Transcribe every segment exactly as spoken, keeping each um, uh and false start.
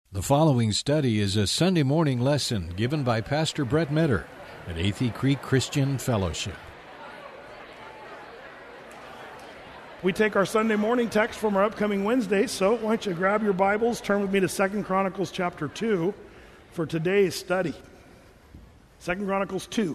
The following study is a Sunday morning lesson given by Pastor Brett Metter at Athey Creek Christian Fellowship. We take our Sunday morning text from our upcoming Wednesday, so why don't you grab your Bibles, turn with me to Second Chronicles chapter two for today's study. Second Chronicles two.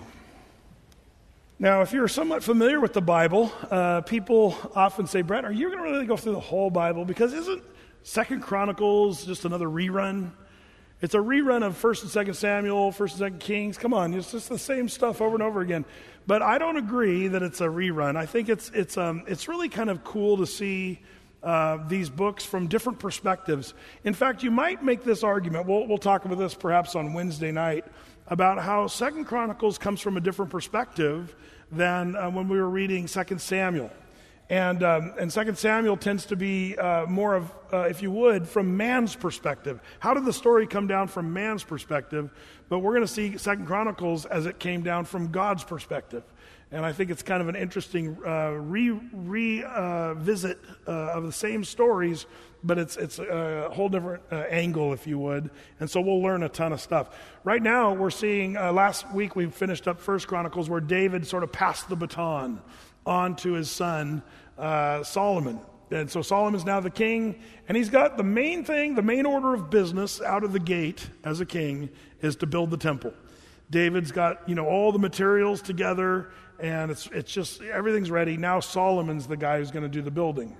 Now, if you're somewhat familiar with the Bible, uh, people often say, Brett, are you going to really go through the whole Bible? Because isn't Second Chronicles just another rerun? It's a rerun of First and Second Samuel, First and Second Kings. Come on, it's just the same stuff over and over again. But I don't agree that it's a rerun. I think it's it's um it's really kind of cool to see uh, these books from different perspectives. In fact, you might make this argument. We'll we'll talk about this perhaps on Wednesday night about how Second Chronicles comes from a different perspective than uh, when we were reading Second Samuel. And um, and Second Samuel tends to be uh, more of, uh, if you would, from man's perspective. How did the story come down from man's perspective? But we're going to see Second Chronicles as it came down from God's perspective. And I think it's kind of an interesting uh, re, re uh, visit uh, of the same stories, but it's it's a whole different uh, angle, if you would. And so we'll learn a ton of stuff. Right now, we're seeing, uh, last week we finished up First Chronicles where David sort of passed the baton on to his son, uh, Solomon. And so Solomon's now the king, and he's got the main thing, the main order of business out of the gate as a king is to build the temple. David's got, you know, all the materials together, and it's it's just, everything's ready. Now Solomon's the guy who's going to do the building.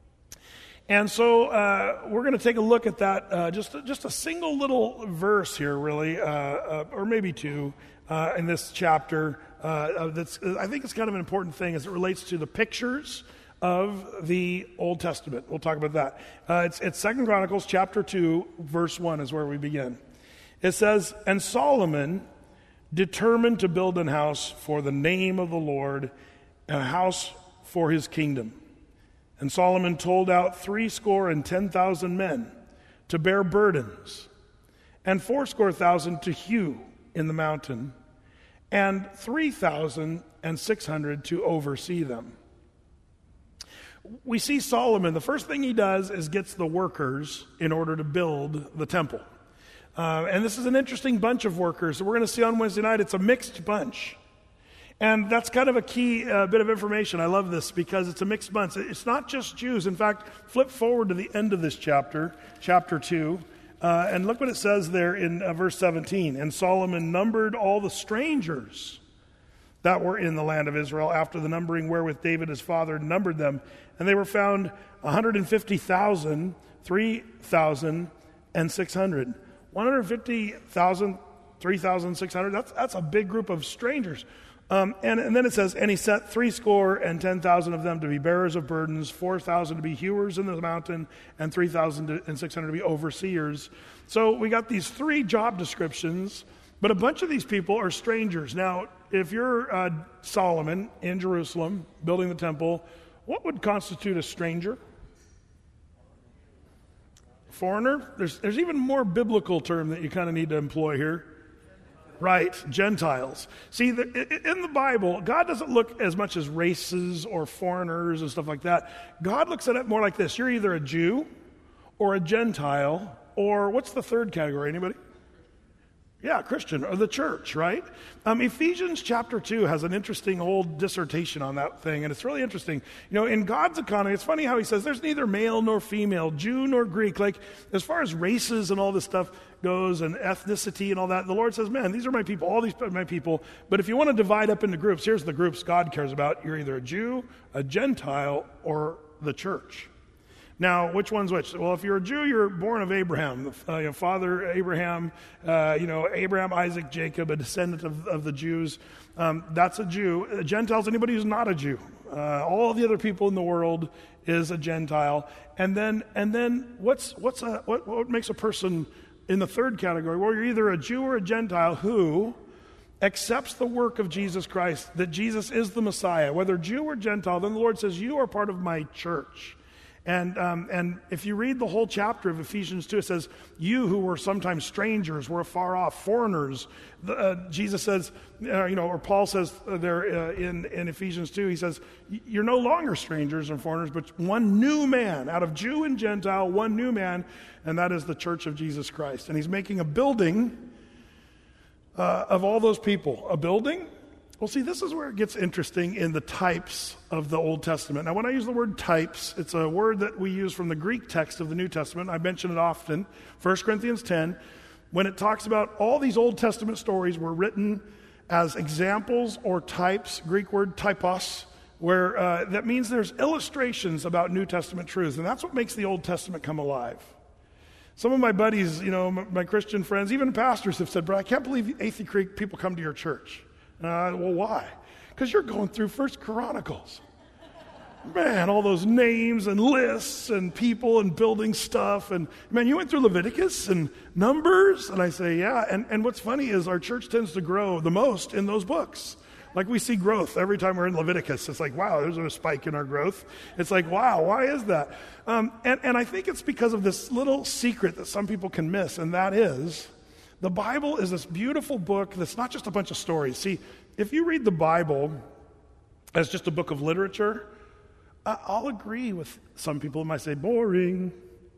And so uh, we're going to take a look at that, uh, just, just a single little verse here, really, uh, uh, or maybe two, uh, in this chapter. Uh, that's, I think it's kind of an important thing as it relates to the pictures of the Old Testament. We'll talk about that. Uh, it's, it's Second Chronicles chapter two, verse one is where we begin. It says, "And Solomon determined to build an house for the name of the Lord, and a house for his kingdom. And Solomon told out threescore and ten thousand men to bear burdens, and fourscore thousand to hew in the mountain, and three thousand and six hundred to oversee them." We see Solomon, the first thing he does is gets the workers in order to build the temple. Uh, and this is an interesting bunch of workers. We're going to see on Wednesday night, it's a mixed bunch. And that's kind of a key uh, bit of information. I love this because it's a mixed bunch. It's not just Jews. In fact, flip forward to the end of this chapter, chapter two, uh, and look what it says there in uh, verse seventeen. "And Solomon numbered all the strangers that were in the land of Israel after the numbering wherewith David his father numbered them. And they were found one hundred fifty thousand, three thousand, and six hundred. one hundred fifty thousand, three thousand, six hundred. That's, that's a big group of strangers. Um, and, and then it says, "And he set threescore and ten thousand of them to be bearers of burdens, four thousand to be hewers in the mountain, and three thousand and six hundred to be overseers." So we got these three job descriptions, but a bunch of these people are strangers. Now, if you're uh, Solomon in Jerusalem building the temple, what would constitute a stranger? Foreigner? There's, there's even more biblical term that you kind of need to employ here. Right, Gentiles. See, the, in the Bible, God doesn't look as much as races or foreigners and stuff like that. God looks at it more like this. You're either a Jew or a Gentile, or what's the third category? Anybody? Yeah, Christian, or the church, right? Um, Ephesians chapter two has an interesting old dissertation on that thing, and it's really interesting. You know, in God's economy, it's funny how he says there's neither male nor female, Jew nor Greek. Like, as far as races and all this stuff goes, and ethnicity and all that, the Lord says, man, these are my people, all these are my people. But if you want to divide up into groups, here's the groups God cares about. You're either a Jew, a Gentile, or the church. Now, which one's which? Well, if you're a Jew, you're born of Abraham, uh, you know, father Abraham, uh, you know, Abraham, Isaac, Jacob, a descendant of, of the Jews. Um, that's a Jew. Uh, Gentiles, anybody who's not a Jew. Uh, all the other people in the world is a Gentile. And then, and then, what's what's a, what what makes a person in the third category? Well, you're either a Jew or a Gentile who accepts the work of Jesus Christ, that Jesus is the Messiah. Whether Jew or Gentile, then the Lord says, you are part of my church. And um, and if you read the whole chapter of Ephesians two, it says, you who were sometimes strangers, were afar off, foreigners. The, uh, Jesus says, uh, you know, or Paul says there uh, in, in Ephesians two, he says, you're no longer strangers and foreigners, but one new man, out of Jew and Gentile, one new man, and that is the church of Jesus Christ. And he's making a building uh, of all those people. A building? Well, see, this is where it gets interesting in the types of the Old Testament. Now, when I use the word types, it's a word that we use from the Greek text of the New Testament. I mention it often, First Corinthians ten, when it talks about all these Old Testament stories were written as examples or types, Greek word typos, where uh, that means there's illustrations about New Testament truths, and that's what makes the Old Testament come alive. Some of my buddies, you know, my, my Christian friends, even pastors have said, "Bro, I can't believe Athey Creek people come to your church." Uh, well, why? Because you're going through First Chronicles. Man, all those names and lists and people and building stuff. And man, you went through Leviticus and Numbers. And I say, yeah. And, and what's funny is our church tends to grow the most in those books. Like we see growth every time we're in Leviticus. It's like, wow, there's a spike in our growth. It's like, wow, why is that? Um, and, and I think it's because of this little secret that some people can miss, and that is, the Bible is this beautiful book that's not just a bunch of stories. See, if you read the Bible as just a book of literature, I'll agree with some people who might say, boring.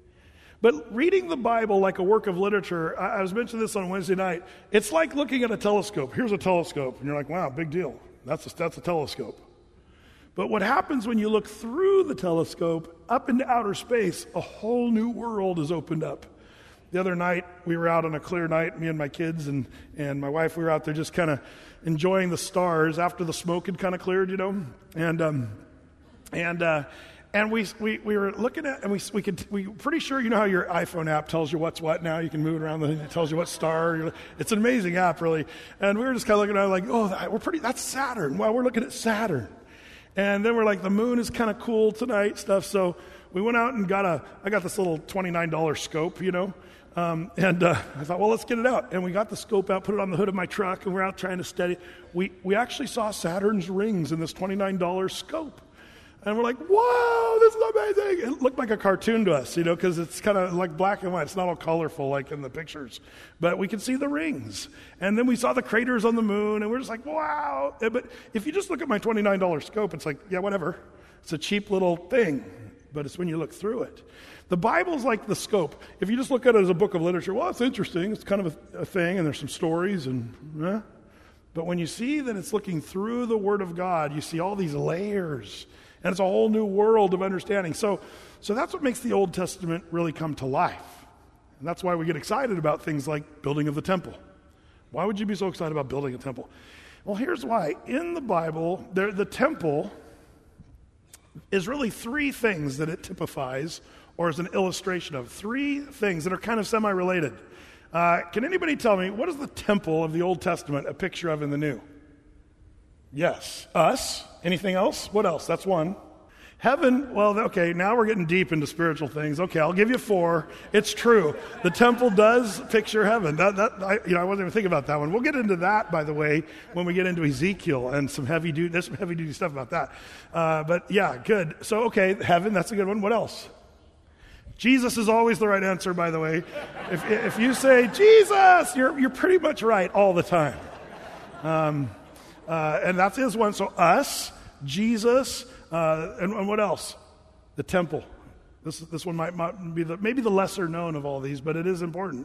But reading the Bible like a work of literature, I was mentioning this on Wednesday night, it's like looking at a telescope. Here's a telescope, and you're like, wow, big deal. That's a, that's a telescope. But what happens when you look through the telescope up into outer space, a whole new world is opened up. The other night, we were out on a clear night, me and my kids and, and my wife, we were out there just kind of enjoying the stars after the smoke had kind of cleared, you know. And um, and uh, and we, we we were looking at, and we we could we pretty sure, you know how your iPhone app tells you what's what now. You can move it around, it tells you what star. It's an amazing app, really. And we were just kind of looking at it like, oh, that, we're pretty. That's Saturn. Well, we're looking at Saturn. And then we're like, the moon is kind of cool tonight, stuff. So we went out and got a. I got this little twenty-nine dollars scope, you know. Um, and uh, I thought, well, let's get it out. And we got the scope out, put it on the hood of my truck, and we're out trying to study. We we actually saw Saturn's rings in this twenty-nine dollars scope. And we're like, whoa, this is amazing. It looked like a cartoon to us, you know, because it's kind of like black and white. It's not all colorful like in the pictures. But we could see the rings. And then we saw the craters on the moon, and we're just like, wow. But if you just look at my twenty-nine dollars scope, it's like, yeah, whatever. It's a cheap little thing. But it's when you look through it. The Bible's like the scope. If you just look at it as a book of literature, well, it's interesting. It's kind of a, a thing, and there's some stories. and eh. But when you see that it's looking through the Word of God, you see all these layers. And it's a whole new world of understanding. So, so that's what makes the Old Testament really come to life. And that's why we get excited about things like building of the temple. Why would you be so excited about building a temple? Well, here's why. In the Bible, there, the temple is really three things that it typifies or is an illustration of. Three things that are kind of semi-related. Uh, can anybody tell me, what is the temple of the Old Testament a picture of in the New? Yes. Us? Anything else? What else? That's one. Heaven, well, okay, now we're getting deep into spiritual things. Okay, I'll give you four. It's true. The temple does picture heaven. That, that, I, you know, I wasn't even thinking about that one. We'll get into that, by the way, when we get into Ezekiel and some heavy duty, there's some heavy duty stuff about that. Uh, but yeah, good. So, okay, heaven, that's a good one. What else? Jesus is always the right answer, by the way. If, if you say, Jesus, you're, you're pretty much right all the time. Um, uh, and that's his one. So us, Jesus, uh, and, and what else? The temple. This, this one might, might be the, maybe the lesser known of all these, but it is important.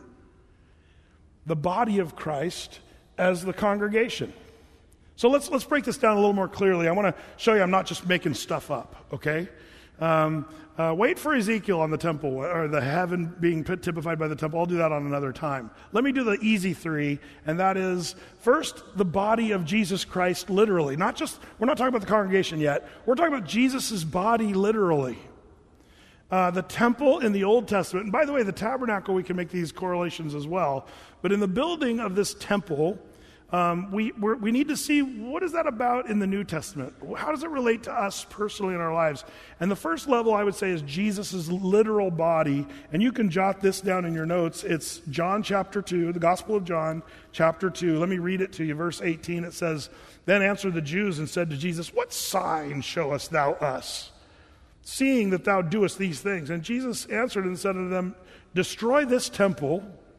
The body of Christ as the congregation. So let's let's break this down a little more clearly. I want to show you I'm not just making stuff up, okay? Um, uh, wait for Ezekiel on the temple, or the heaven being typified by the temple. I'll do that on another time. Let me do the easy three, and that is, first, the body of Jesus Christ literally. Not just, we're not talking about the congregation yet. We're talking about Jesus' body literally. Uh, the temple in the Old Testament, and by the way, the tabernacle, we can make these correlations as well. But in the building of this temple, Um, we we're, we need to see, what is that about in the New Testament? How does it relate to us personally in our lives? And the first level, I would say, is Jesus' literal body. And you can jot this down in your notes. It's John chapter two, the Gospel of John chapter two. Let me read it to you. Verse eighteen, it says, "Then answered the Jews and said to Jesus, 'What sign showest thou us seeing that thou doest these things? And Jesus answered and said unto them, destroy this temple,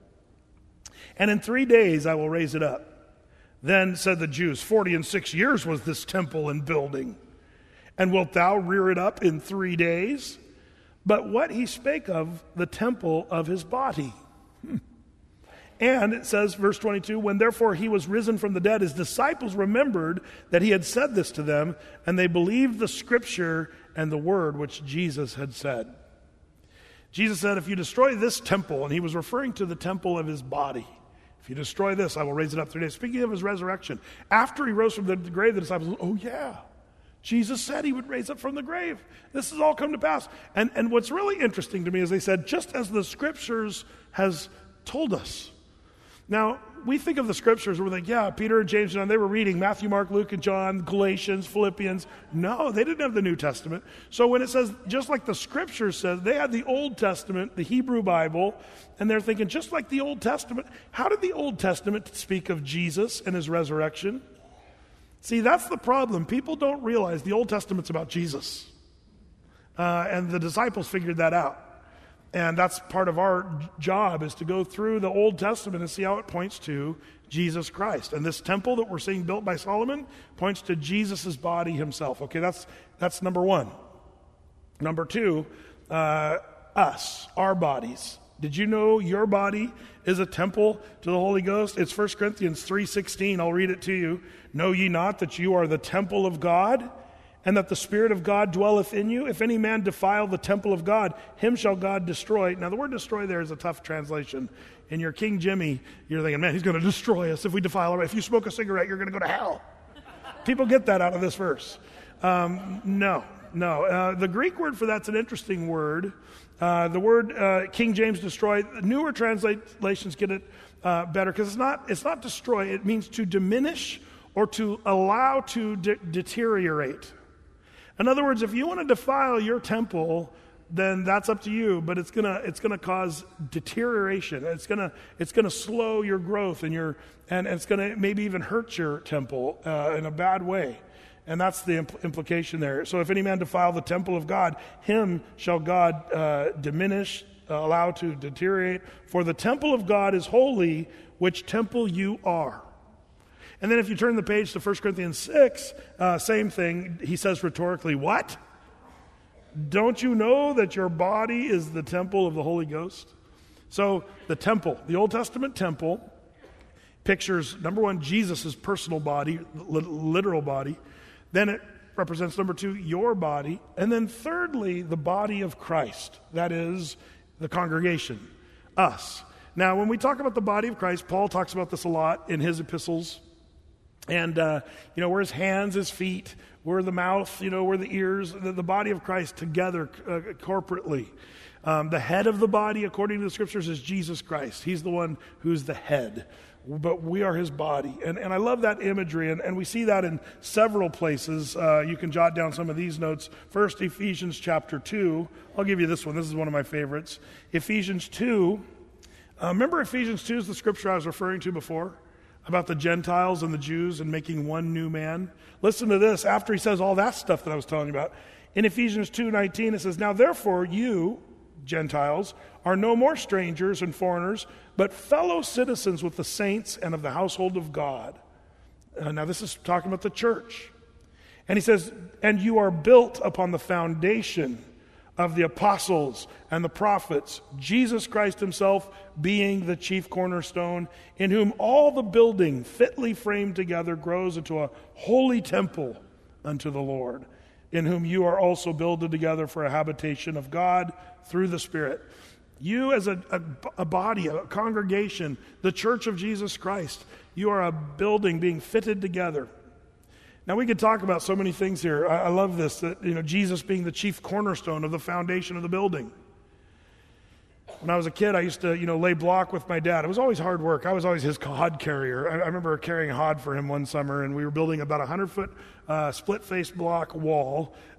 and in three days I will raise it up. Then said the Jews, forty and six years was this temple in building, and wilt thou rear it up in three days? But what he spake of, the temple of his body. Hmm. And it says, verse twenty-two, when therefore he was risen from the dead, his disciples remembered that he had said this to them, and they believed the scripture and the word which Jesus had said. Jesus said, if you destroy this temple, and he was referring to the temple of his body, if you destroy this, I will raise it up three days. Speaking of his resurrection, after he rose from the grave, the disciples, oh yeah, Jesus said he would raise up from the grave. This has all come to pass. And, and what's really interesting to me is they said, just as the scriptures has told us. Now, we think of the scriptures, we're like, yeah, Peter and James and John, they were reading Matthew, Mark, Luke, and John, Galatians, Philippians. No, they didn't have the New Testament. So when it says, just like the scriptures says, they had the Old Testament, the Hebrew Bible, and they're thinking, just like the Old Testament, how did the Old Testament speak of Jesus and his resurrection? See, that's the problem. People don't realize the Old Testament's about Jesus. Uh, and the disciples figured that out. And that's part of our job, is to go through the Old Testament and see how it points to Jesus Christ. And this temple that we're seeing built by Solomon points to Jesus' body himself. Okay, that's that's number one. Number two, uh, us, our bodies. Did you know your body is a temple to the Holy Ghost? It's First Corinthians three sixteen. I'll read it to you. Know ye not that you are the temple of God, and that the Spirit of God dwelleth in you? If any man defile the temple of God, him shall God destroy. Now, the word destroy there is a tough translation. In your King Jimmy, you're thinking, man, he's going to destroy us if we defile. If you smoke a cigarette, you're going to go to hell. People get that out of this verse. Um, no, no. Uh, the Greek word for that's an interesting word. Uh, the word uh, King James destroy, newer translations get it uh, better, because it's not, it's not destroy. It means to diminish or to allow to de- deteriorate. In other words, if you want to defile your temple, then that's up to you, but it's gonna it's gonna cause deterioration. It's gonna it's gonna slow your growth, and your and, and it's gonna maybe even hurt your temple uh, in a bad way. And that's the impl- implication there. So if any man defile the temple of God, him shall God uh, diminish, uh, allow to deteriorate. For the temple of God is holy, which temple you are. And then if you turn the page to First Corinthians six, uh, same thing. He says rhetorically, what? Don't you know that your body is the temple of the Holy Ghost? So the temple, the Old Testament temple, pictures, number one, Jesus' personal body, literal body. Then it represents, number two, your body. And then thirdly, the body of Christ. That is the congregation, us. Now, when we talk about the body of Christ, Paul talks about this a lot in his epistles. And, uh, you know, we're his hands, his feet, we're the mouth, you know, we're the ears, the, the body of Christ together uh, corporately. Um, the head of the body, according to the scriptures, is Jesus Christ. He's the one who's the head, but we are his body. And, and I love that imagery, and, and we see that in several places. Uh, you can jot down some of these notes. First, Ephesians chapter two. I'll give you this one. This is one of my favorites. Ephesians two. Uh, remember Ephesians two is the scripture I was referring to before? About the Gentiles and the Jews and making one new man. Listen to this, after he says all that stuff that I was telling you about. In Ephesians two nineteen, it says, now therefore you, Gentiles, are no more strangers and foreigners, but fellow citizens with the saints and of the household of God. Uh, now this is talking about the church. And he says, and you are built upon the foundation of the apostles and the prophets, Jesus Christ himself being the chief cornerstone, in whom all the building fitly framed together grows into a holy temple unto the Lord, in whom you are also builded together for a habitation of God through the Spirit. You as a, a, a body, a congregation, the church of Jesus Christ, you are a building being fitted together. Now, we could talk about so many things here. I, I love this, that, you know, Jesus being the chief cornerstone of the foundation of the building. When I was a kid, I used to, you know, lay block with my dad. It was always hard work. I was always his hod carrier. I, I remember carrying a hod for him one summer, and we were building about a hundred-foot uh, split-face block wall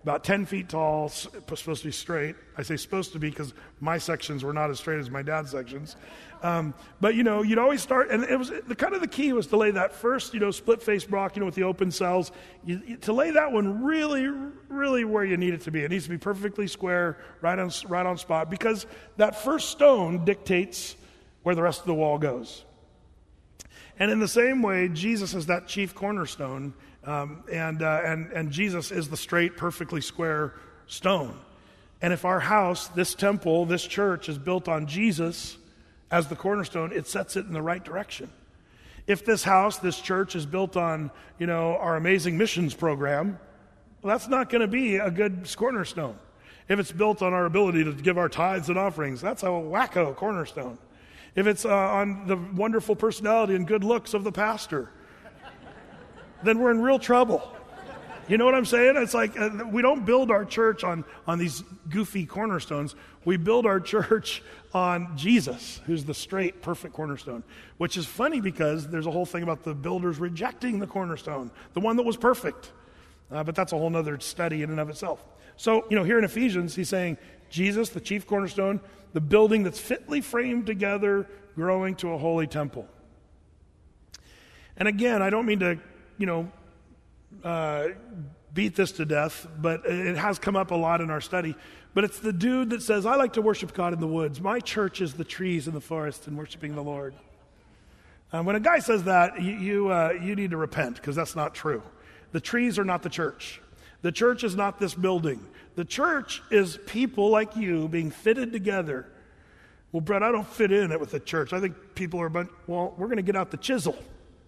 about ten feet tall, supposed to be straight. I say supposed to be because my sections were not as straight as my dad's sections. Um, but, you know, you'd always start, and it was the kind of the key was to lay that first, you know, split-faced block, you know, with the open cells, you, you, to lay that one really, really where you need it to be. It needs to be perfectly square, right on, right on spot, because that first stone dictates where the rest of the wall goes. And in the same way, Jesus is that chief cornerstone, um, and, uh, and, and Jesus is the straight, perfectly square stone. And if our house, this temple, this church is built on Jesus as the cornerstone, it sets it in the right direction. If this house, this church is built on, you know, our amazing missions program, well, that's not going to be a good cornerstone. If it's built on our ability to give our tithes and offerings, that's a wacko cornerstone. If it's uh, on the wonderful personality and good looks of the pastor, then we're in real trouble. You know what I'm saying? It's like uh, we don't build our church on, on these goofy cornerstones. We build our church on Jesus, who's the straight, perfect cornerstone, which is funny because there's a whole thing about the builders rejecting the cornerstone, the one that was perfect. Uh, but that's a whole other study in and of itself. So, you know, here in Ephesians, he's saying Jesus, the chief cornerstone, the building that's fitly framed together, growing to a holy temple. And again, I don't mean to, you know, uh, beat this to death, but it has come up a lot in our study. But it's the dude that says, I like to worship God in the woods. My church is the trees in the forest and worshiping the Lord. Uh, when a guy says that, you you, uh, you need to repent, because that's not true. The trees are not the church. The church is not this building. The church is people like you being fitted together. Well, Brett, I don't fit in it with the church. I think people are, but well, we're going to get out the chisel.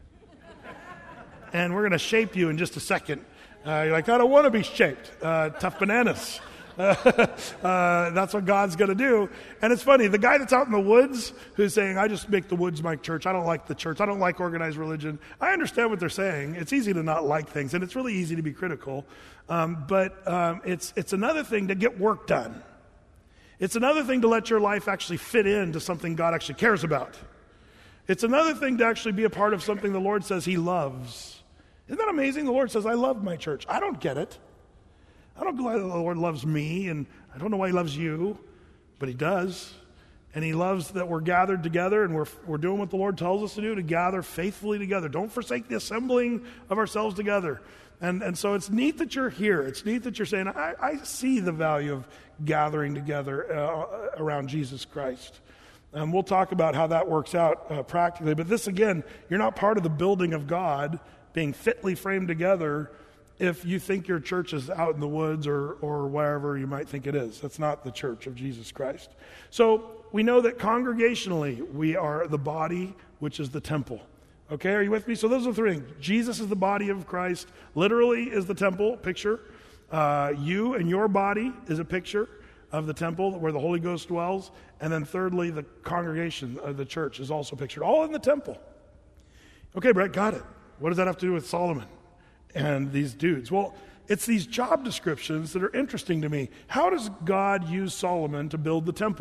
And we're going to shape you in just a second. Uh, you're like, I don't want to be shaped. Uh, tough bananas. Uh, uh, that's what God's going to do. And it's funny, the guy that's out in the woods who's saying, I just make the woods my church. I don't like the church. I don't like organized religion. I understand what they're saying. It's easy to not like things, and it's really easy to be critical. Um, but um, it's it's another thing to get work done. It's another thing to let your life actually fit into something God actually cares about. It's another thing to actually be a part of something the Lord says he loves. Isn't that amazing? The Lord says, I love my church. I don't get it. I don't know why the Lord loves me, and I don't know why he loves you, but he does. And he loves that we're gathered together, and we're we're doing what the Lord tells us to do, to gather faithfully together. Don't forsake the assembling of ourselves together. And and so it's neat that you're here. It's neat that you're saying, I, I see the value of gathering together uh, around Jesus Christ. And we'll talk about how that works out uh, practically. But this, again, you're not part of the building of God being fitly framed together if you think your church is out in the woods or or wherever you might think it is. That's not the church of Jesus Christ. So we know that congregationally we are the body, which is the temple. Okay, are you with me? So those are the three things. Jesus is the body of Christ, literally is the temple, picture. Uh, you and your body is a picture of the temple where the Holy Ghost dwells. And then thirdly, the congregation of the church is also pictured, all in the temple. Okay, Brett, got it. What does that have to do with Solomon and these dudes? Well, it's these job descriptions that are interesting to me. How does God use Solomon to build the temple?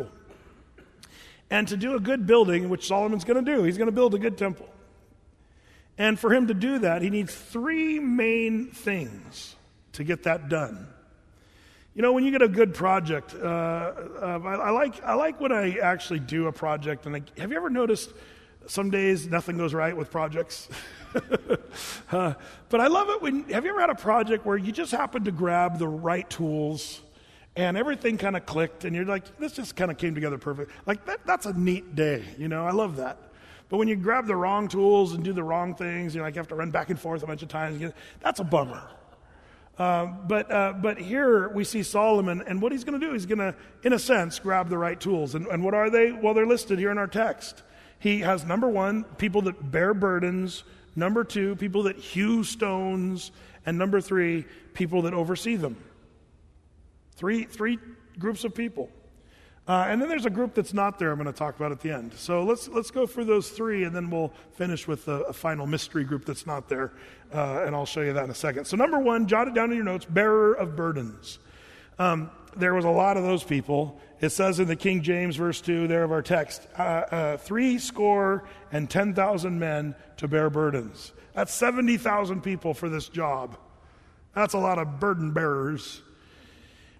And to do a good building, which Solomon's going to do, he's going to build a good temple. And for him to do that, he needs three main things to get that done. You know, when you get a good project, uh, uh, I, I like I like when I actually do a project. And I, have you ever noticed some days nothing goes right with projects? uh, but I love it when, have you ever had a project where you just happened to grab the right tools and everything kind of clicked and you're like, this just kind of came together perfect. Like that, that's a neat day, you know, I love that. But when you grab the wrong tools and do the wrong things, you know, like you have to run back and forth a bunch of times, you know, that's a bummer. Uh, but uh, but here we see Solomon, and what he's going to do, he's going to, in a sense, grab the right tools. And, and what are they? Well, they're listed here in our text. He has, number one, people that bear burdens. Number two, people that hew stones. And number three, people that oversee them. Three, three groups of people. Uh, and then there's a group that's not there I'm going to talk about at the end. So let's let's go through those three, and then we'll finish with a, a final mystery group that's not there. Uh, and I'll show you that in a second. So number one, jot it down in your notes, bearer of burdens. Um, there was a lot of those people. It says in the King James, verse two, there of our text, uh, uh, three score and ten thousand men to bear burdens. That's seventy thousand people for this job. That's a lot of burden bearers.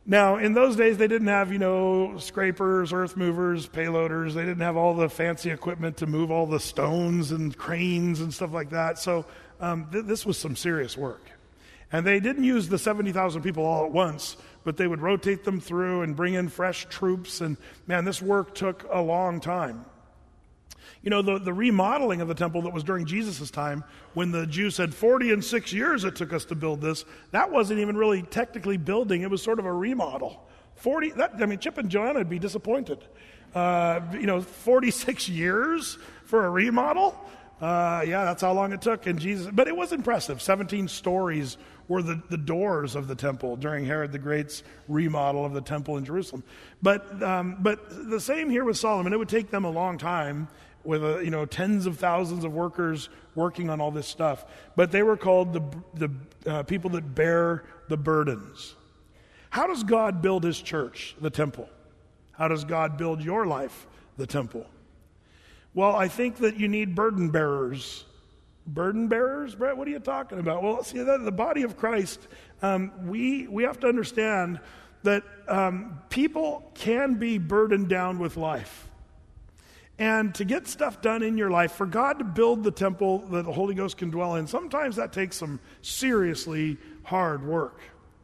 Now, in those days, they didn't have, you know, scrapers, earth movers, payloaders. They didn't have all the fancy equipment to move all the stones and cranes and stuff like that. So um, th- this was some serious work. And they didn't use the seventy thousand people all at once, but they would rotate them through and bring in fresh troops. And, man, this work took a long time. You know, the, the remodeling of the temple that was during Jesus' time, when the Jews said forty and six years it took us to build this, that wasn't even really technically building. It was sort of a remodel. forty, that, I mean, Chip and Joanna would be disappointed. Uh, you know, forty-six years for a remodel? Uh, yeah, that's how long it took. And Jesus, but it was impressive. seventeen stories were the, the doors of the temple during Herod the Great's remodel of the temple in Jerusalem. But um, but the same here with Solomon. It would take them a long time, with a, you know tens of thousands of workers working on all this stuff. But they were called the the uh, people that bear the burdens. How does God build his church, the temple? How does God build your life, the temple? Well, I think that you need burden bearers. Burden bearers, Brett? What are you talking about? Well, see, the, the body of Christ, um, we we have to understand that um, people can be burdened down with life. And to get stuff done in your life, for God to build the temple that the Holy Ghost can dwell in, sometimes that takes some seriously hard work.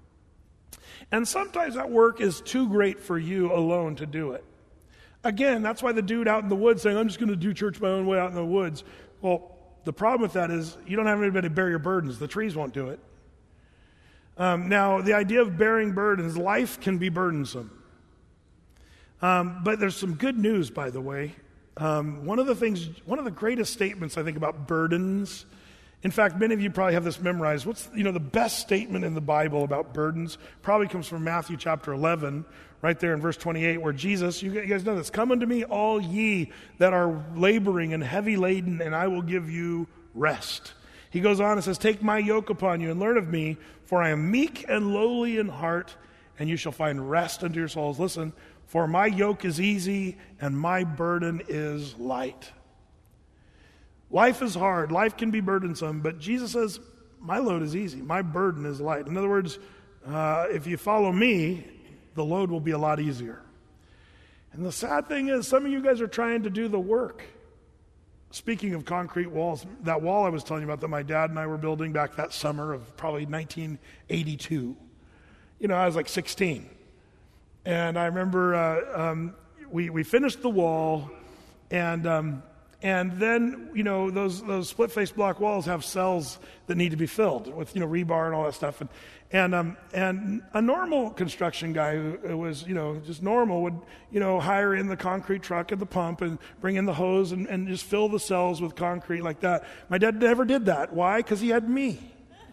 And sometimes that work is too great for you alone to do it. Again, that's why the dude out in the woods saying, I'm just going to do church my own way out in the woods. Well, the problem with that is you don't have anybody to bear your burdens. The trees won't do it. Um, now, the idea of bearing burdens, life can be burdensome. Um, but there's some good news, by the way. Um, one of the things, one of the greatest statements I think about burdens, in fact, many of you probably have this memorized. What's, you know, the best statement in the Bible about burdens probably comes from Matthew chapter eleven, right there in verse twenty-eight, where Jesus, you guys know this, come unto me all ye that are laboring and heavy laden, and I will give you rest. He goes on and says, take my yoke upon you and learn of me, for I am meek and lowly in heart, and you shall find rest unto your souls. Listen, for my yoke is easy and my burden is light. Life is hard. Life can be burdensome, but Jesus says, my load is easy. My burden is light. In other words, uh, if you follow me, the load will be a lot easier. And the sad thing is, some of you guys are trying to do the work. Speaking of concrete walls, that wall I was telling you about that my dad and I were building back that summer of probably nineteen eighty-two. You know, I was like sixteen. And I remember uh, um, we we finished the wall, and um, and then you know those those split face block walls have cells that need to be filled with you know rebar and all that stuff, and and um, and a normal construction guy who was you know just normal would you know hire in the concrete truck and the pump and bring in the hose and, and just fill the cells with concrete like that. My dad never did that. Why? Because he had me,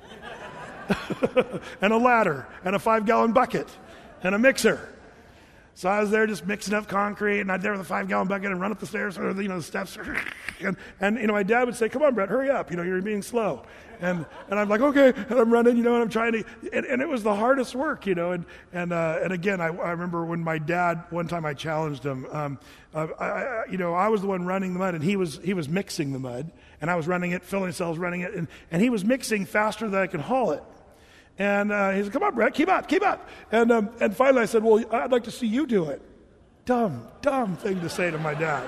and a ladder and a five gallon bucket and a mixer. So I was there just mixing up concrete, and I'd there with a five-gallon bucket and run up the stairs, or you know, the steps, and, and you know, my dad would say, "Come on, Brett, hurry up! You know, you're being slow." And and I'm like, "Okay," and I'm running, you know, and I'm trying to, and, and it was the hardest work, you know. And and uh, and again, I, I remember when my dad one time I challenged him. Um, uh, I, I, you know, I was the one running the mud, and he was he was mixing the mud, and I was running it, filling cells, running it, and and he was mixing faster than I could haul it. And uh, he said, come on, Brett, keep up, keep up. And um, and finally I said, well, I'd like to see you do it. Dumb, dumb thing to say to my dad.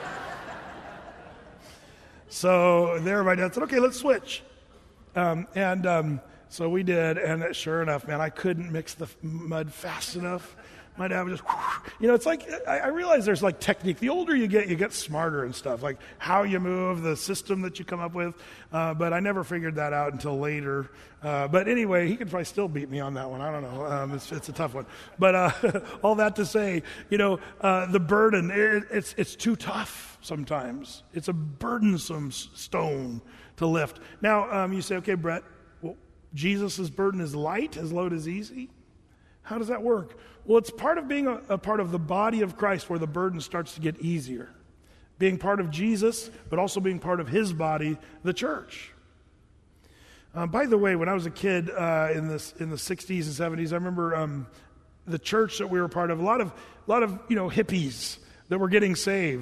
So there my dad said, okay, let's switch. Um, and um, so we did, and sure enough, man, I couldn't mix the mud fast enough. My dad would just, you know, it's like, I, I realize there's like technique. The older you get, you get smarter and stuff, like how you move, the system that you come up with. Uh, but I never figured that out until later. Uh, but anyway, he could probably still beat me on that one. I don't know. Um, it's, it's a tough one. But uh, all that to say, you know, uh, the burden, it, it's, it's too tough sometimes. It's a burdensome stone to lift. Now, um, you say, okay, Brett, well, Jesus' burden is light, his load is easy. How does that work? Well, it's part of being a, a part of the body of Christ where the burden starts to get easier. Being part of Jesus, but also being part of his body, the church. Uh, by the way, when I was a kid uh, in this in the sixties and seventies, I remember um, the church that we were part of. A lot of a lot of you know hippies that were getting saved,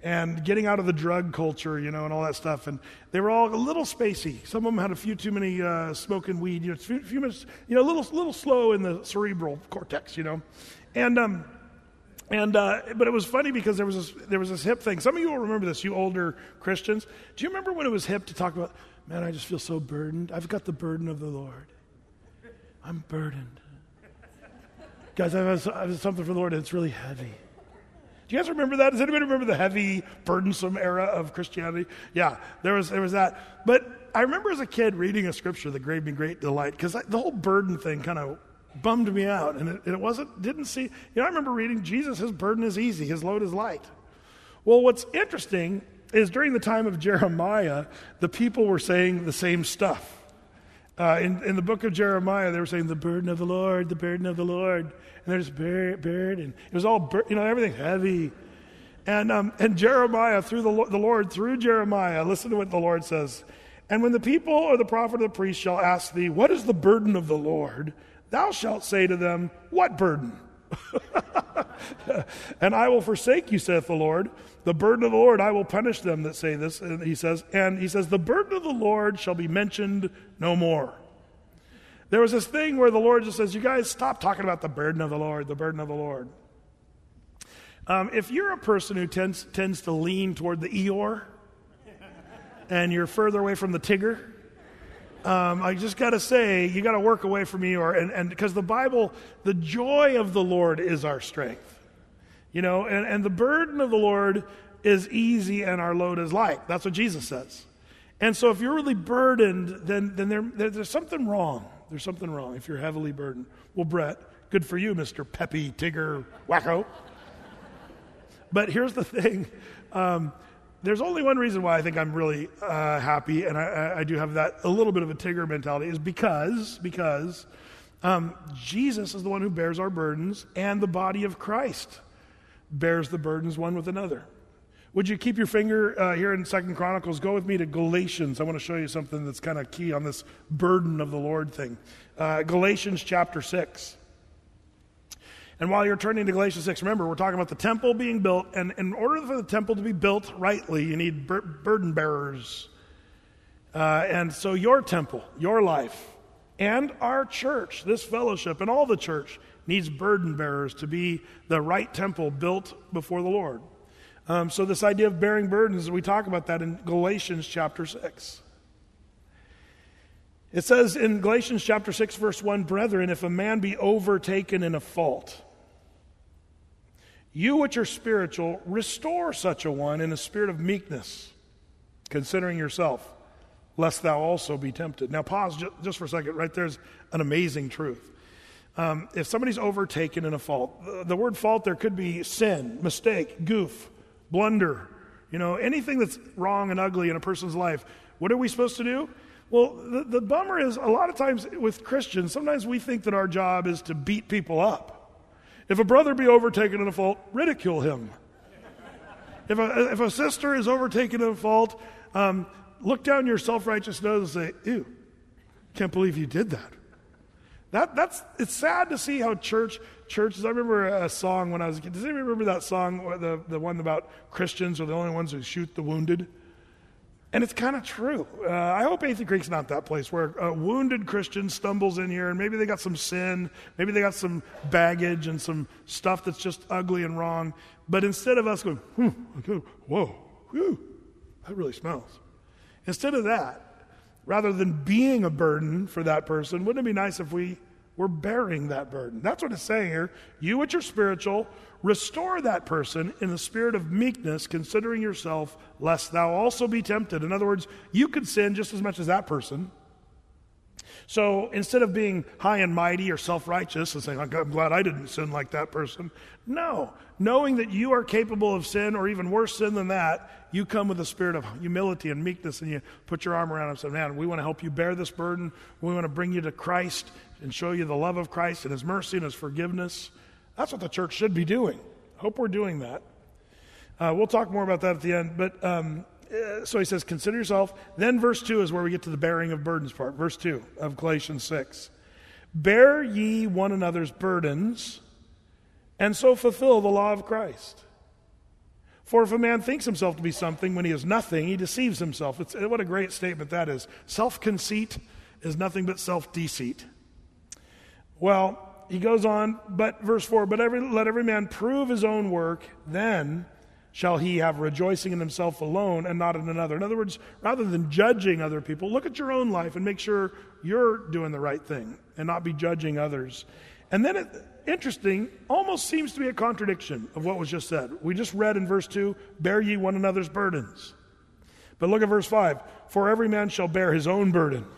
and getting out of the drug culture, you know, and all that stuff. And they were all a little spacey. Some of them had a few too many uh, smoking weed, you know, a few, few minutes, you know, a little, little slow in the cerebral cortex, you know. And um, and uh, but it was funny because there was this, there was this hip thing. Some of you will remember this, you older Christians. Do you remember when it was hip to talk about, man, I just feel so burdened. I've got the burden of the Lord. I'm burdened. Guys, I have, I have something for the Lord, and it's really heavy. Do you guys remember that? Does anybody remember the heavy, burdensome era of Christianity? Yeah, there was there was that. But I remember as a kid reading a scripture that gave me great delight, because the whole burden thing kind of bummed me out, and it, it wasn't, didn't see, you know, I remember reading, Jesus, his burden is easy, his load is light. Well, what's interesting is during the time of Jeremiah, the people were saying the same stuff. Uh, in, in the book of Jeremiah, they were saying, the burden of the Lord, the burden of the Lord. And there's bur- burden. It was all, bur- you know, everything heavy. And um, and Jeremiah, through the, the Lord, through Jeremiah, listen to what the Lord says. And when the people or the prophet or the priest shall ask thee, what is the burden of the Lord? Thou shalt say to them, what burden? And I will forsake you, saith the Lord. The burden of the Lord, I will punish them that say this. And he says, and he says, the burden of the Lord shall be mentioned no more. There was this thing where the Lord just says, you guys stop talking about the burden of the Lord, the burden of the Lord. Um, if you're a person who tends tends to lean toward the Eeyore, and you're further away from the Tigger, um, I just got to say, you got to work away from Eeyore. And, and because the Bible, the joy of the Lord is our strength. You know, and, and the burden of the Lord is easy and our load is light. That's what Jesus says. And so if you're really burdened, then, then there, there, there's something wrong. There's something wrong if you're heavily burdened. Well, Brett, good for you, Mister Peppy Tigger Wacko. But here's the thing. Um, there's only one reason why I think I'm really uh, happy, and I, I do have that a little bit of a Tigger mentality, is because, because um, Jesus is the one who bears our burdens, and the body of Christ bears the burdens one with another. Would you keep your finger uh, here in Second Chronicles? Go with me to Galatians. I want to show you something that's kind of key on this burden of the Lord thing. Uh, Galatians chapter six. And while you're turning to Galatians six, remember, we're talking about the temple being built. And in order for the temple to be built rightly, you need bur- burden bearers. Uh, and so your temple, your life, and our church, this fellowship, and all the church needs burden bearers to be the right temple built before the Lord. Um, so this idea of bearing burdens, we talk about that in Galatians chapter six. It says in Galatians chapter six, verse one, brethren, if a man be overtaken in a fault, you which are spiritual, restore such a one in a spirit of meekness, considering yourself, lest thou also be tempted. Now pause ju- just for a second. Right there's an amazing truth. Um, if somebody's overtaken in a fault, the, the word fault there could be sin, mistake, goof, blunder, you know, anything that's wrong and ugly in a person's life. What are we supposed to do? Well, the, the bummer is a lot of times with Christians, sometimes we think that our job is to beat people up. If a brother be overtaken in a fault, ridicule him. If a, if a sister is overtaken in a fault, um, look down your self-righteous nose and say, ew, can't believe you did that. That that's it's sad to see how church churches. I remember a song when I was a kid. Does anybody remember that song, the the one about Christians are the only ones who shoot the wounded? And it's kind of true. Uh, I hope Athey Creek's not that place where a wounded Christian stumbles in here and maybe they got some sin, maybe they got some baggage and some stuff that's just ugly and wrong. But instead of us going, hmm, okay, whoa, whew, that really smells. Instead of that, rather than being a burden for that person, wouldn't it be nice if we were bearing that burden? That's what it's saying here. You which are spiritual, restore that person in the spirit of meekness, considering yourself, lest thou also be tempted. In other words, you could sin just as much as that person. So instead of being high and mighty or self-righteous and saying, I'm glad I didn't sin like that person. No. Knowing that you are capable of sin or even worse sin than that, you come with a spirit of humility and meekness and you put your arm around him and say, man, we want to help you bear this burden. We want to bring you to Christ and show you the love of Christ and his mercy and his forgiveness. That's what the church should be doing. I hope we're doing that. Uh, we'll talk more about that at the end. But um, uh, so he says, consider yourself. Then verse two is where we get to the bearing of burdens part. Verse two of Galatians six. Bear ye one another's burdens, and so fulfill the law of Christ. For if a man thinks himself to be something when he is nothing, he deceives himself. It's, what a great statement that is. Self-conceit is nothing but self-deceit. Well, he goes on, but verse four, but every, let every man prove his own work, then shall he have rejoicing in himself alone and not in another. In other words, rather than judging other people, look at your own life and make sure you're doing the right thing and not be judging others. And then it, interesting, almost seems to be a contradiction of what was just said. We just read in verse two, bear ye one another's burdens. But look at verse five, for every man shall bear his own burden.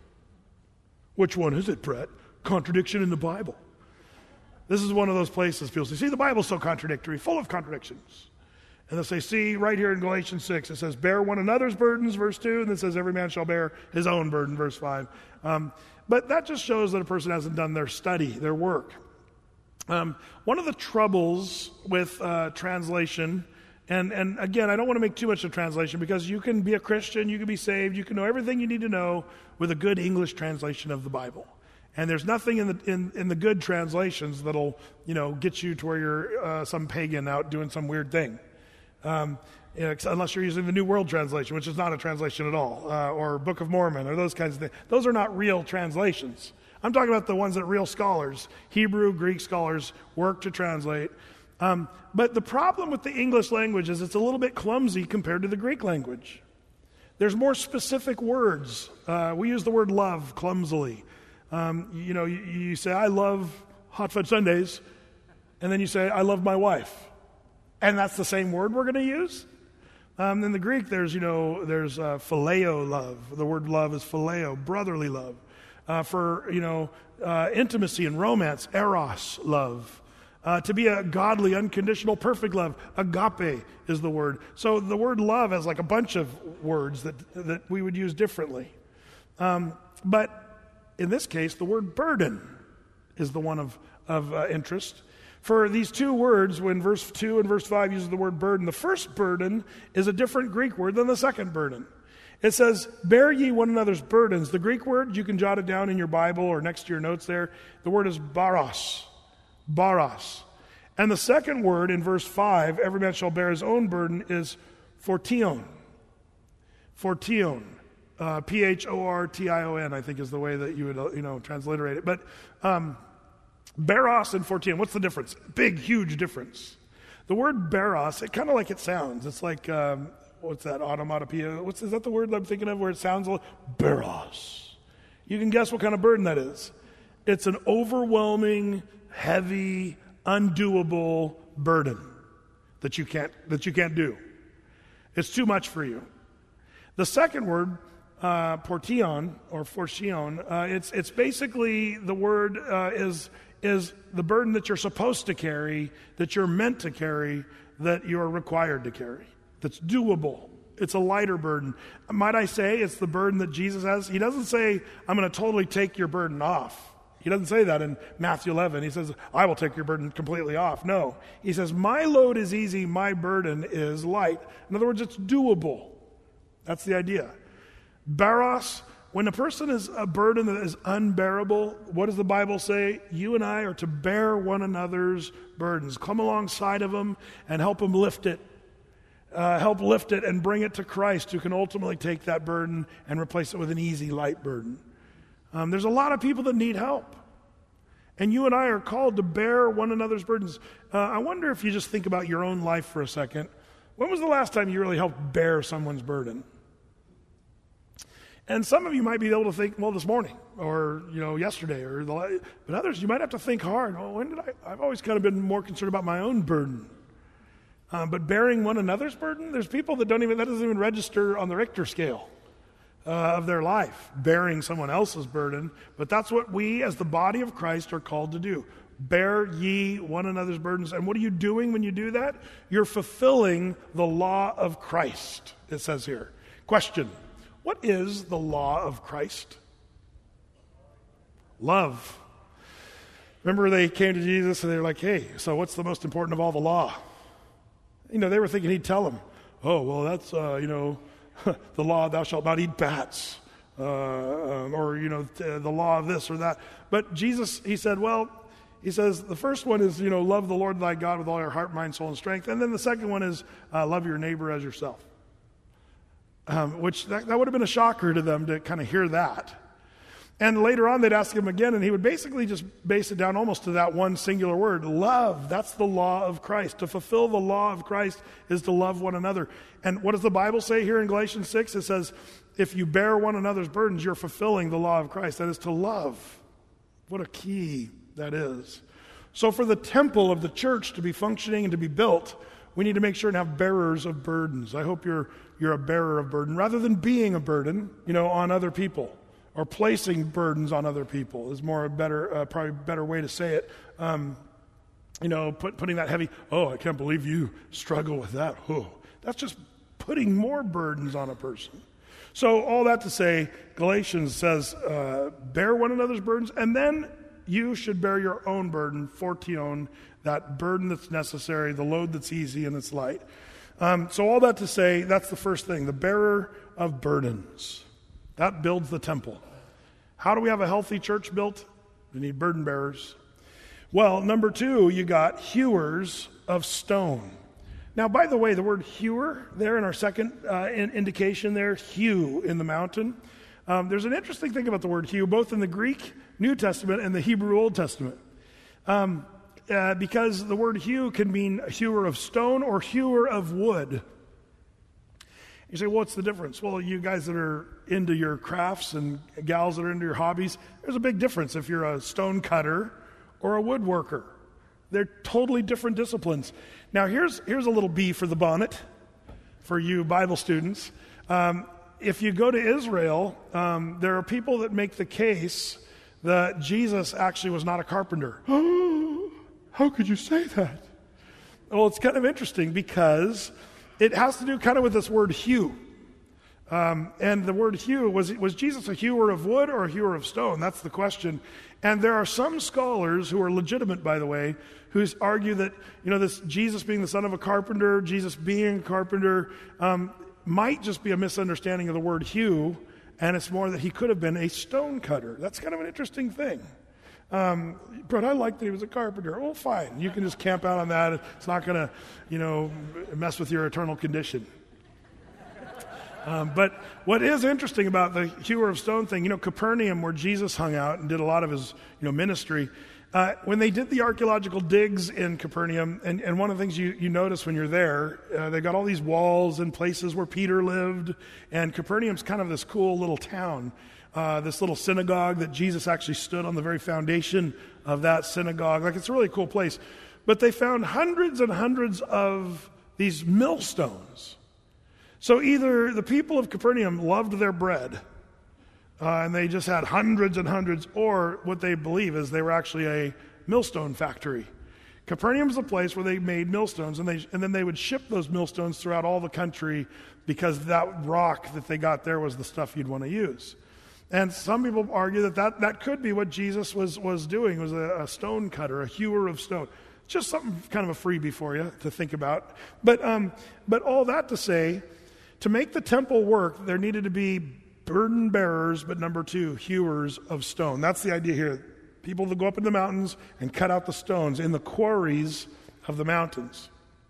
Which one is it, Brett? Contradiction in the Bible. This is one of those places people say, see, the Bible's so contradictory, full of contradictions. And they'll say, see, right here in Galatians six, it says, bear one another's burdens, verse two, and then it says, every man shall bear his own burden, verse five. Um, but that just shows that a person hasn't done their study, their work. Um, one of the troubles with uh, translation, and, and again, I don't want to make too much of translation, because you can be a Christian, you can be saved, you can know everything you need to know with a good English translation of the Bible. And there's nothing in the in, in the good translations that'll, you know, get you to where you're uh, some pagan out doing some weird thing. Um, you know, unless you're using the New World Translation, which is not a translation at all, uh, or Book of Mormon, or those kinds of things. Those are not real translations. I'm talking about the ones that real scholars, Hebrew, Greek scholars, work to translate. Um, but the problem with the English language is it's a little bit clumsy compared to the Greek language. There's more specific words. Uh, we use the word love clumsily. Um, you know, you, you say, I love hot fudge sundaes, and then you say, I love my wife. And that's the same word we're going to use? Um, in the Greek, there's, you know, there's uh, phileo love. The word love is phileo, brotherly love. Uh, for, you know, uh, intimacy and romance, eros love. Uh, to be a godly, unconditional, perfect love, agape is the word. So the word love has like a bunch of words that, that we would use differently. Um, but in this case, the word burden is the one of, of uh, interest. For these two words, when verse two and verse five uses the word burden, the first burden is a different Greek word than the second burden. It says, bear ye one another's burdens. The Greek word, you can jot it down in your Bible or next to your notes there. The word is baros. Baros. And the second word in verse five, every man shall bear his own burden, is phortion. Phortion. Uh, P H O R T I O N, I think is the way that you would, uh, you know, transliterate it. But um, baros and phortion, what's the difference? Big, huge difference. The word baros, it kind of like it sounds. It's like, um, what's that, automatopoeia? What's, is that the word I'm thinking of where it sounds like baros? You can guess what kind of burden that is. It's an overwhelming, heavy, undoable burden that you can't, that you can't do. It's too much for you. The second word, Uh, portion or phortion, uh, it's it's basically the word uh, is is the burden that you're supposed to carry, that you're meant to carry, that you're required to carry. That's doable. It's a lighter burden. Might I say it's the burden that Jesus has? He doesn't say, I'm going to totally take your burden off. He doesn't say that in Matthew eleven. He says, I will take your burden completely off. No. He says, my load is easy, my burden is light. In other words, it's doable. That's the idea. Baros, when a person is a burden that is unbearable, what does the Bible say? You and I are to bear one another's burdens. Come alongside of them and help them lift it. Uh, help lift it and bring it to Christ, who can ultimately take that burden and replace it with an easy, light burden. Um, there's a lot of people that need help. And you and I are called to bear one another's burdens. Uh, I wonder if you just think about your own life for a second. When was the last time you really helped bear someone's burden? And some of you might be able to think, well, this morning, or, you know, yesterday, or the, but others, you might have to think hard. Well, when did I, I've always kind of been more concerned about my own burden. Um, but bearing one another's burden, there's people that don't even, that doesn't even register on the Richter scale uh, of their life, bearing someone else's burden. But that's what we, as the body of Christ, are called to do. Bear ye one another's burdens. And what are you doing when you do that? You're fulfilling the law of Christ, it says here. Question. What is the law of Christ? Love. Remember they came to Jesus and they were like, hey, so what's the most important of all the law? You know, they were thinking he'd tell them, oh, well, that's, uh, you know, the law, thou shalt not eat bats, uh, um, or, you know, the law of this or that. But Jesus, he said, well, He says the first one is, you know, love the Lord thy God with all your heart, mind, soul, and strength. And then the second one is uh, love your neighbor as yourself. Um, which that, that would have been a shocker to them to kind of hear that. And later on they'd ask him again, and he would basically just base it down almost to that one singular word, love. That's the law of Christ. To fulfill the law of Christ is to love one another. And what does the Bible say here in Galatians six? It says, if you bear one another's burdens, you're fulfilling the law of Christ. That is to love. What a key that is. So for the temple of the church to be functioning and to be built, we need to make sure and have bearers of burdens. I hope you're you're a bearer of burden rather than being a burden, you know, on other people or placing burdens on other people is more a better, uh, probably better way to say it. Um, you know, put, putting that heavy, oh, I can't believe you struggle with that. Oh, that's just putting more burdens on a person. So all that to say, Galatians says, uh, bear one another's burdens, and then you should bear your own burden, fortion, that burden that's necessary, the load that's easy and it's light. Um, so all that to say, that's the first thing, the bearer of burdens. That builds the temple. How do we have a healthy church built? We need burden bearers. Well, number two, you got hewers of stone. Now, by the way, the word hewer there in our second uh, in indication there, hew in the mountain. Um, there's an interesting thing about the word hew, both in the Greek New Testament and the Hebrew Old Testament. Um, uh, because the word hew can mean hewer of stone or hewer of wood. You say, what's the difference? Well, you guys that are into your crafts and gals that are into your hobbies, there's a big difference if you're a stone cutter or a woodworker. They're totally different disciplines. Now, here's here's a little bee for the bonnet for you Bible students. Um, if you go to Israel, um, there are people that make the case that Jesus actually was not a carpenter. Oh, how could you say that? Well, it's kind of interesting because it has to do kind of with this word hew. Um, and the word hew, was, was Jesus a hewer of wood or a hewer of stone? That's the question. And there are some scholars who are legitimate, by the way, who argue that, you know, this Jesus being the son of a carpenter, Jesus being a carpenter, um, might just be a misunderstanding of the word hew, and it's more that he could have been a stone cutter. That's kind of an interesting thing. Um, but I like that he was a carpenter. Well, fine. You can just camp out on that. It's not going to, you know, mess with your eternal condition. Um, but what is interesting about the hewer of stone thing, you know, Capernaum, where Jesus hung out and did a lot of his, you know, ministry, uh, when they did the archaeological digs in Capernaum, and, and one of the things you, you notice when you're there, uh, they got all these walls and places where Peter lived, and Capernaum's kind of this cool little town, uh, this little synagogue that Jesus actually stood on the very foundation of that synagogue. Like, it's a really cool place. But they found hundreds and hundreds of these millstones. So either the people of Capernaum loved their bread, uh, and they just had hundreds and hundreds, or what they believe is they were actually a millstone factory. Capernaum's the place where they made millstones, and, they, and then they would ship those millstones throughout all the country because that rock that they got there was the stuff you'd want to use. And some people argue that that, that could be what Jesus was, was doing, was a, a stone cutter, a hewer of stone. Just something kind of a freebie for you to think about. But um, but all that to say, to make the temple work, there needed to be burden bearers, but number two, hewers of stone. That's the idea here. People that go up in the mountains and cut out the stones in the quarries of the mountains.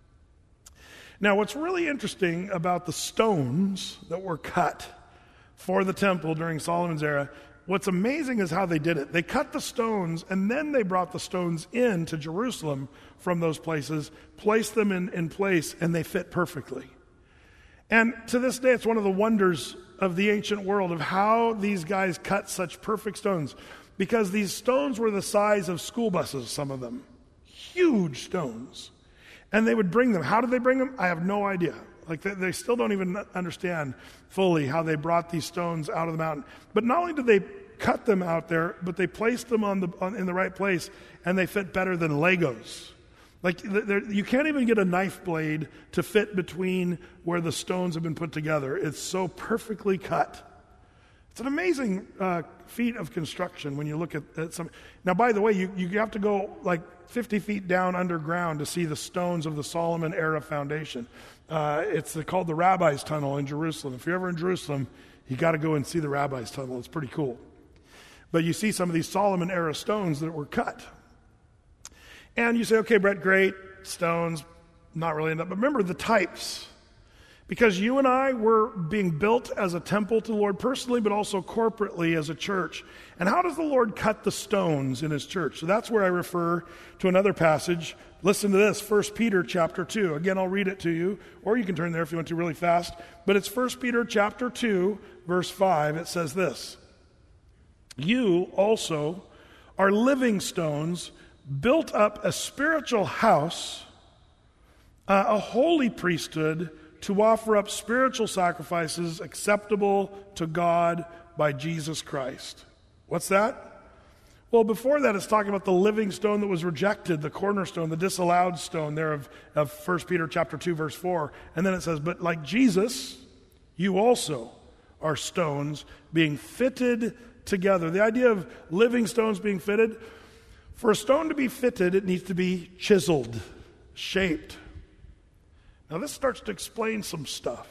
Now, what's really interesting about the stones that were cut for the temple during Solomon's era, what's amazing is how they did it. They cut the stones, and then they brought the stones into Jerusalem from those places, placed them in, in place, and they fit perfectly. And to this day, it's one of the wonders of the ancient world of how these guys cut such perfect stones. Because these stones were the size of school buses, some of them. Huge stones. And they would bring them. How did they bring them? I have no idea. Like, they, they still don't even understand fully how they brought these stones out of the mountain. But not only did they cut them out there, but they placed them on the on, in the right place, and they fit better than Legos. Like, you can't even get a knife blade to fit between where the stones have been put together. It's so perfectly cut. It's an amazing uh, feat of construction when you look at, at some. Now, by the way, you, you have to go like fifty feet down underground to see the stones of the Solomon era foundation. Uh, it's called the Rabbi's Tunnel in Jerusalem. If you're ever in Jerusalem, you got to go and see the Rabbi's Tunnel. It's pretty cool. But you see some of these Solomon era stones that were cut. And you say, okay, Brett, great, stones, not really enough. But remember the types. Because you and I were being built as a temple to the Lord personally, but also corporately as a church. And how does the Lord cut the stones in his church? So that's where I refer to another passage. Listen to this, First Peter chapter two. Again, I'll read it to you, or you can turn there if you want to really fast. But it's First Peter chapter two, verse five. It says this: you also are living stones, built up a spiritual house, uh, a holy priesthood, to offer up spiritual sacrifices acceptable to God by Jesus Christ. What's that? Well, before that, it's talking about the living stone that was rejected, the cornerstone, the disallowed stone there of, of First Peter chapter two, verse four. And then it says, but like Jesus, you also are stones being fitted together. The idea of living stones being fitted, for a stone to be fitted, it needs to be chiseled, shaped. Now, this starts to explain some stuff.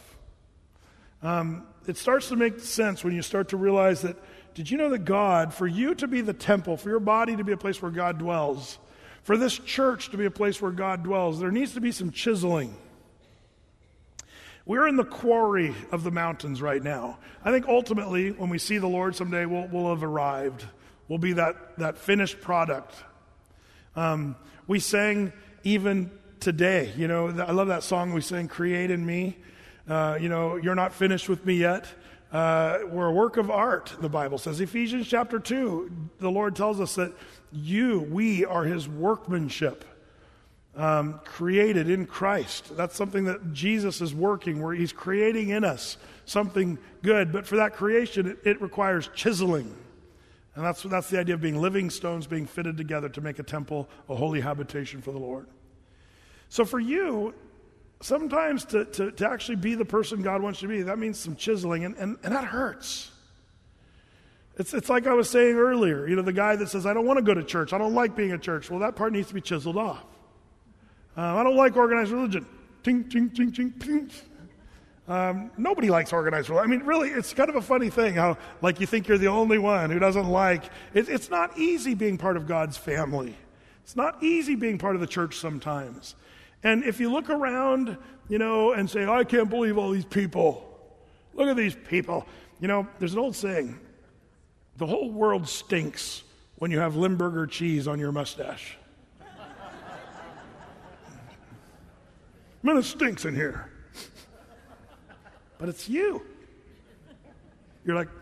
Um, it starts to make sense when you start to realize that, did you know that God, for you to be the temple, for your body to be a place where God dwells, for this church to be a place where God dwells, there needs to be some chiseling. We're in the quarry of the mountains right now. I think ultimately, when we see the Lord someday, we'll, we'll have arrived. We'll be that, that finished product. Um, we sang even today, you know, I love that song we sang, Create in Me. Uh, you know, you're not finished with me yet. Uh, we're a work of art, the Bible says. Ephesians chapter two, the Lord tells us that you, we are his workmanship, um, created in Christ. That's something that Jesus is working, where he's creating in us something good. But for that creation, it, it requires chiseling. And that's, that's the idea of being living stones being fitted together to make a temple, a holy habitation for the Lord. So for you, sometimes to, to, to actually be the person God wants you to be, that means some chiseling, and, and, and that hurts. It's, it's like I was saying earlier, you know, the guy that says, I don't want to go to church, I don't like being at church. Well, that part needs to be chiseled off. Uh, I don't like organized religion. Ting, ting, ting, ting, ting. Um, nobody likes organized religion. I mean, really, it's kind of a funny thing how, like, you think you're the only one who doesn't like. It, it's not easy being part of God's family. It's not easy being part of the church sometimes. And if you look around, you know, and say, oh, I can't believe all these people. Look at these people. You know, there's an old saying, the whole world stinks when you have Limburger cheese on your mustache. Man, it stinks in here. But it's you. You're like,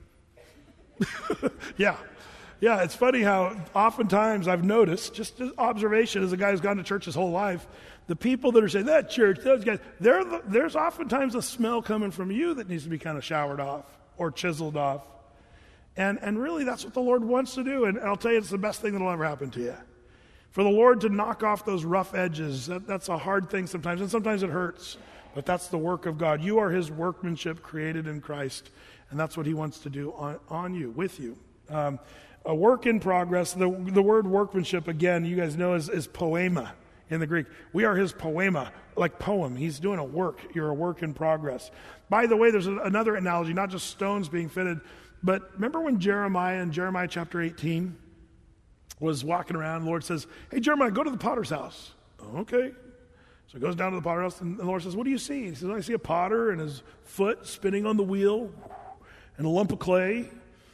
yeah. Yeah, it's funny how oftentimes I've noticed, just as observation as a guy who's gone to church his whole life, the people that are saying, that church, those guys, the, there's oftentimes a smell coming from you that needs to be kind of showered off or chiseled off. And and really that's what the Lord wants to do. And I'll tell you, it's the best thing that will ever happen to you. For the Lord to knock off those rough edges, that, that's a hard thing sometimes, and sometimes it hurts. But that's the work of God. You are his workmanship created in Christ, and that's what he wants to do on, on you, with you. Um, a work in progress, the, the word workmanship, again, you guys know is, is poema in the Greek. We are his poema, like poem. He's doing a work. You're a work in progress. By the way, there's a, another analogy, not just stones being fitted, but remember when Jeremiah in Jeremiah chapter eighteen was walking around, the Lord says, hey, Jeremiah, go to the potter's house. Oh, okay. So he goes down to the potter's house, and the Lord says, what do you see? He says, I see a potter and his foot spinning on the wheel and a lump of clay.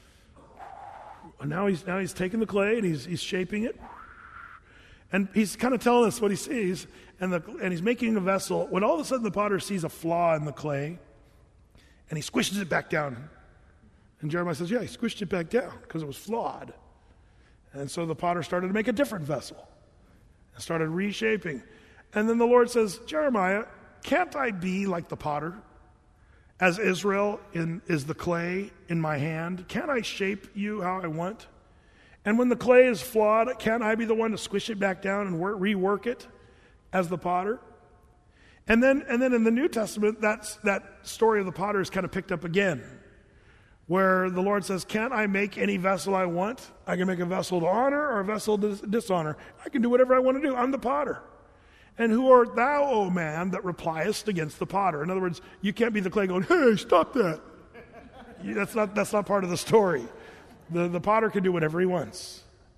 And now he's now he's taking the clay and he's he's shaping it. And he's kind of telling us what he sees, and the and he's making a vessel. When all of a sudden the potter sees a flaw in the clay, and he squishes it back down. And Jeremiah says, yeah, he squished it back down because it was flawed. And so the potter started to make a different vessel and started reshaping. And then the Lord says, Jeremiah, can't I be like the potter? As Israel in, is the clay in my hand, can't I shape you how I want? And when the clay is flawed, can't I be the one to squish it back down and work, rework it as the potter? And then, and then in the New Testament, that's, that story of the potter is kind of picked up again, where the Lord says, can't I make any vessel I want? I can make a vessel to honor or a vessel to dishonor. I can do whatever I want to do. I'm the potter. And who art thou, O man, that repliest against the potter? In other words, you can't be the clay going, hey, stop that. That's not, that's not part of the story. The, the potter can do whatever he wants.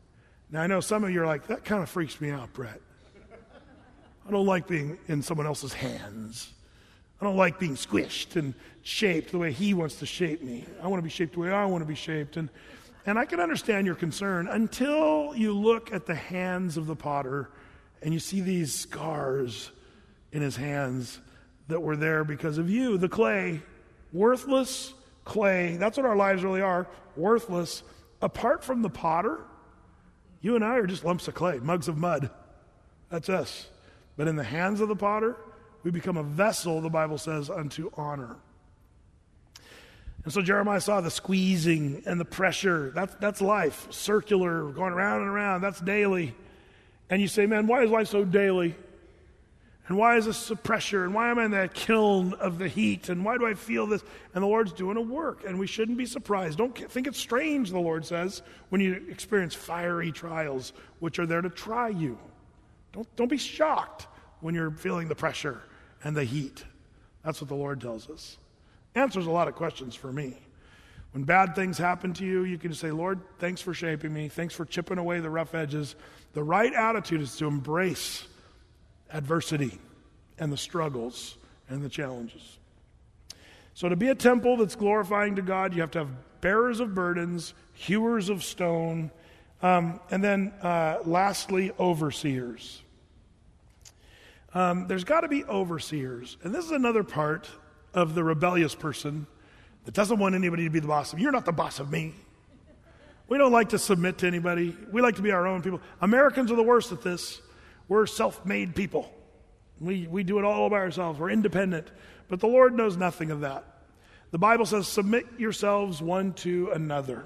Now, I know some of you are like, that kind of freaks me out, Brett. I don't like being in someone else's hands. I don't like being squished and shaped the way he wants to shape me. I want to be shaped the way I want to be shaped. And, and I can understand your concern until you look at the hands of the potter and you see these scars in his hands that were there because of you, the clay. Worthless clay. That's what our lives really are. Worthless. Apart from the potter, you and I are just lumps of clay, mugs of mud. That's us. But in the hands of the potter, we become a vessel, the Bible says, unto honor. And so Jeremiah saw the squeezing and the pressure. That's, that's life, circular, going around and around. That's daily. And you say, man, why is life so daily? And why is this a pressure? And why am I in that kiln of the heat? And why do I feel this? And the Lord's doing a work, and we shouldn't be surprised. Don't think it's strange, the Lord says, when you experience fiery trials, which are there to try you. Don't, don't be shocked when you're feeling the pressure and the heat. That's what the Lord tells us. Answers a lot of questions for me. When bad things happen to you, you can say, Lord, thanks for shaping me. Thanks for chipping away the rough edges. The right attitude is to embrace adversity and the struggles and the challenges. So to be a temple that's glorifying to God, you have to have bearers of burdens, hewers of stone, um, and then uh, lastly, overseers. Um, there's got to be overseers. And this is another part of the rebellious person that doesn't want anybody to be the boss of me. You're not the boss of me. We don't like to submit to anybody. We like to be our own people. Americans are the worst at this. We're self-made people. We, we do it all by ourselves. We're independent. But the Lord knows nothing of that. The Bible says, submit yourselves one to another.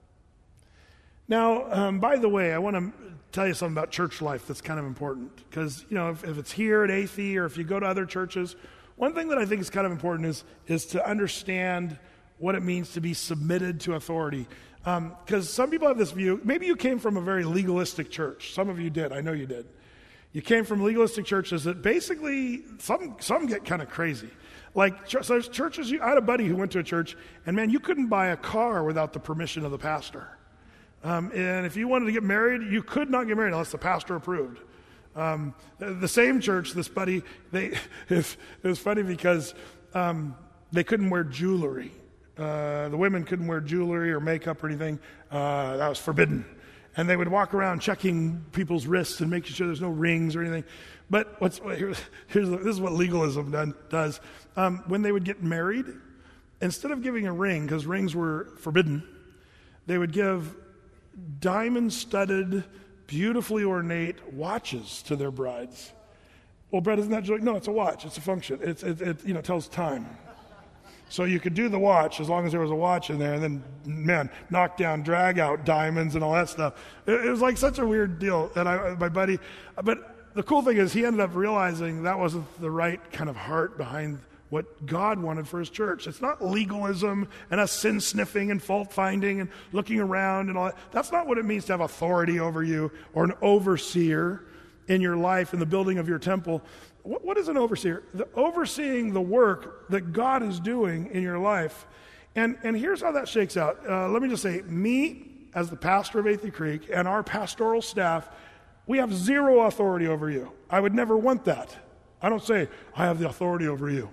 Now, um, by the way, I want to tell you something about church life that's kind of important. Because, you know, if, if it's here at A T H or if you go to other churches, one thing that I think is kind of important is, is to understand what it means to be submitted to authority. Because um, some people have this view. Maybe you came from a very legalistic church. Some of you did. I know you did. You came from legalistic churches that basically, some some get kind of crazy. Like, so there's churches, you, I had a buddy who went to a church, and man, you couldn't buy a car without the permission of the pastor. Um, and if you wanted to get married, you could not get married unless the pastor approved. Um, the, the same church, this buddy, they it was funny because um, they couldn't wear jewelry. Uh, the women couldn't wear jewelry or makeup or anything. Uh, that was forbidden. And they would walk around checking people's wrists and making sure there's no rings or anything. But what's here's, here's this is what legalism done, does. Um, when they would get married, instead of giving a ring, because rings were forbidden, they would give diamond-studded, beautifully ornate watches to their brides. Well, Brett, isn't that joke? No, it's a watch. It's a function. It's, it, it you know, tells time. So you could do the watch as long as there was a watch in there, and then, man, knock down, drag out diamonds and all that stuff. It, it was like such a weird deal. And I, my buddy, but the cool thing is he ended up realizing that wasn't the right kind of heart behind what God wanted for his church. It's not legalism and us sin sniffing and fault finding and looking around and all that. That's not what it means to have authority over you or an overseer in your life in the building of your temple. What, what is an overseer? The overseeing the work that God is doing in your life. And, and here's how that shakes out. Uh, let me just say, me as the pastor of Athey Creek and our pastoral staff, we have zero authority over you. I would never want that. I don't say, I have the authority over you.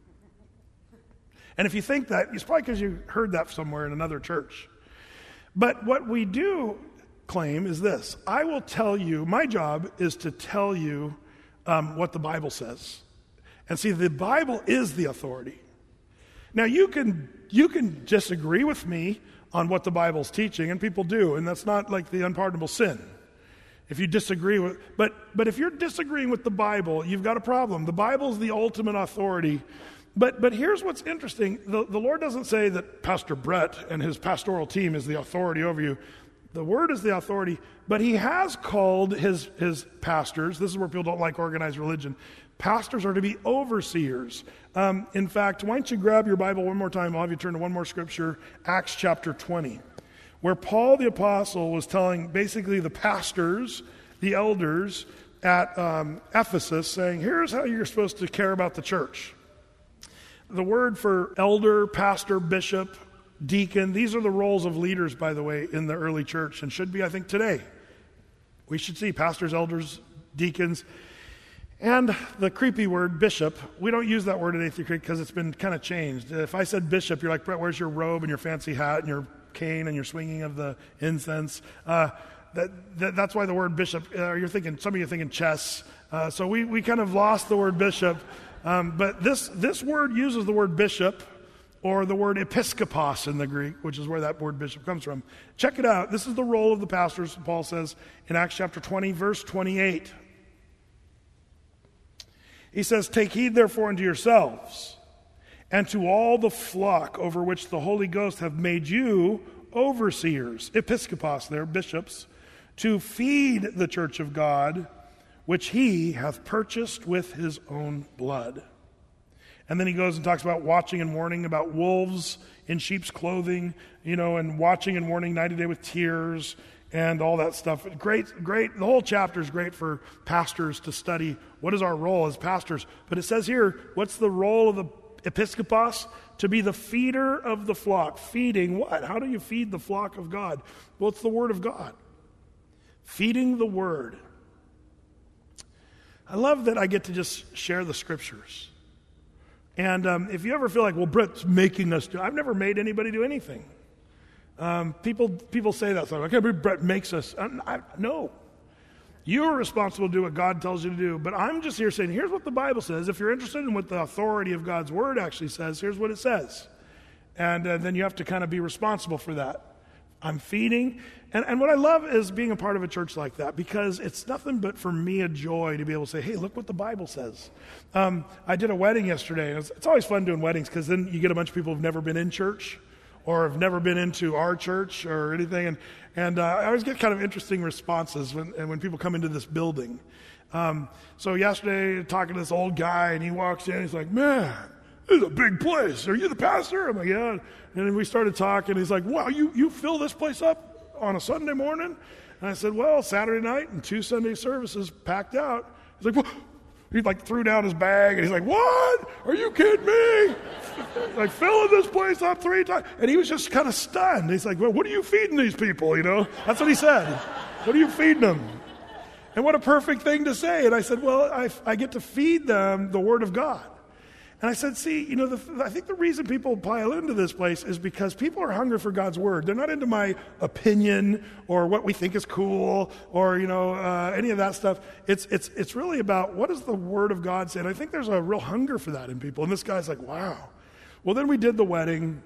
And if you think that, it's probably because you heard that somewhere in another church. But what we do claim is this. I will tell you, my job is to tell you um, what the Bible says. And see, the Bible is the authority. Now, you can you can disagree with me on what the Bible's teaching, and people do, and that's not like the unpardonable sin. If you disagree with, but but if you're disagreeing with the Bible, you've got a problem. The Bible's the ultimate authority. But but here's what's interesting. The, the Lord doesn't say that Pastor Brett and his pastoral team is the authority over you. The Word is the authority, but he has called his, his pastors, this is where people don't like organized religion, pastors are to be overseers. Um, in fact, why don't you grab your Bible one more time? I'll have you turn to one more scripture, Acts chapter twenty, where Paul the Apostle was telling basically the pastors, the elders at um, Ephesus, saying, here's how you're supposed to care about the church. The word for elder, pastor, bishop, deacon, these are the roles of leaders, by the way, in the early church, and should be, I think, today. We should see pastors, elders, deacons, and the creepy word bishop. We don't use that word at Athey Creek because it's been kind of changed. If I said bishop, you're like, Brett, where's your robe and your fancy hat and your cane and your swinging of the incense? Uh, that, that That's why the word bishop, uh, you're thinking, some of you are thinking chess. Uh, so we, we kind of lost the word bishop. Um, but this, this word uses the word bishop or the word episkopos in the Greek, which is where that word bishop comes from. Check it out. This is the role of the pastors, Paul says in Acts chapter twenty, verse twenty-eight. He says, take heed therefore unto yourselves and to all the flock over which the Holy Ghost have made you overseers, episkopos there, bishops, to feed the church of God, which he hath purchased with his own blood. And then he goes and talks about watching and warning, about wolves in sheep's clothing, you know, and watching and warning night and day with tears and all that stuff. Great, great. The whole chapter is great for pastors to study. What is our role as pastors? But it says here, what's the role of the episkopos? To be the feeder of the flock. Feeding what? How do you feed the flock of God? Well, it's the Word of God. Feeding the Word. I love that I get to just share the Scriptures. And um, if you ever feel like, well, Brett's making us do, I've never made anybody do anything. Um, people people say that. So I can't believe Brett makes us. I, I, no. You're responsible to do what God tells you to do. But I'm just here saying, here's what the Bible says. If you're interested in what the authority of God's Word actually says, here's what it says. And uh, then you have to kind of be responsible for that. I'm feeding. And, and what I love is being a part of a church like that, because it's nothing but for me a joy to be able to say, hey, look what the Bible says. Um, I did a wedding yesterday. And it's, it's always fun doing weddings because then you get a bunch of people who've never been in church or have never been into our church or anything. And, and uh, I always get kind of interesting responses when, and when people come into this building. Um, so yesterday, talking to this old guy, and he walks in, he's like, man, this is a big place. Are you the pastor? I'm like, yeah. And then we started talking. He's like, wow, you, you fill this place up on a Sunday morning? And I said, well, Saturday night and two Sunday services packed out. He's like, well, he like threw down his bag, and he's like, what? Are you kidding me? Like filling this place up three times. And he was just kind of stunned. He's like, well, what are you feeding these people? You know, that's what he said. What are you feeding them? And what a perfect thing to say. And I said, well, I, I get to feed them the Word of God. And I said, see, you know, the, I think the reason people pile into this place is because people are hungry for God's Word. They're not into my opinion or what we think is cool or, you know, uh, any of that stuff. It's it's it's really about what does the Word of God say? And I think there's a real hunger for that in people. And this guy's like, wow. Well, then we did the wedding.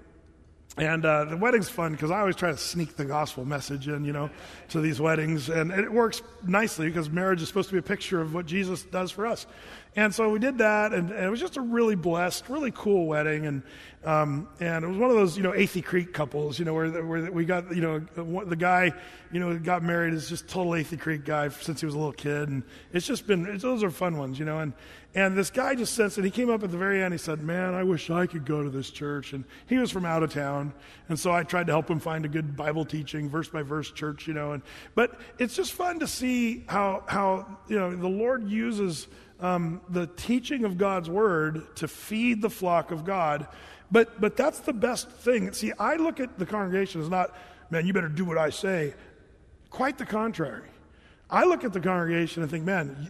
And uh, the wedding's fun because I always try to sneak the gospel message in, you know, to these weddings. And it works nicely because marriage is supposed to be a picture of what Jesus does for us. And so we did that, and, and it was just a really blessed, really cool wedding. And um, and it was one of those, you know, Athey Creek couples, you know, where, where we got, you know, the guy, you know, got married is just total Athey Creek guy since he was a little kid. And it's just been, it's, those are fun ones, you know. And And this guy just sensed it. He came up at the very end. He said, man, I wish I could go to this church. And he was from out of town. And so I tried to help him find a good Bible teaching, verse by verse church, you know. And But it's just fun to see how, how you know, the Lord uses um, the teaching of God's Word to feed the flock of God. But but that's the best thing. See, I look at the congregation as not, man, you better do what I say. Quite the contrary. I look at the congregation and think, man,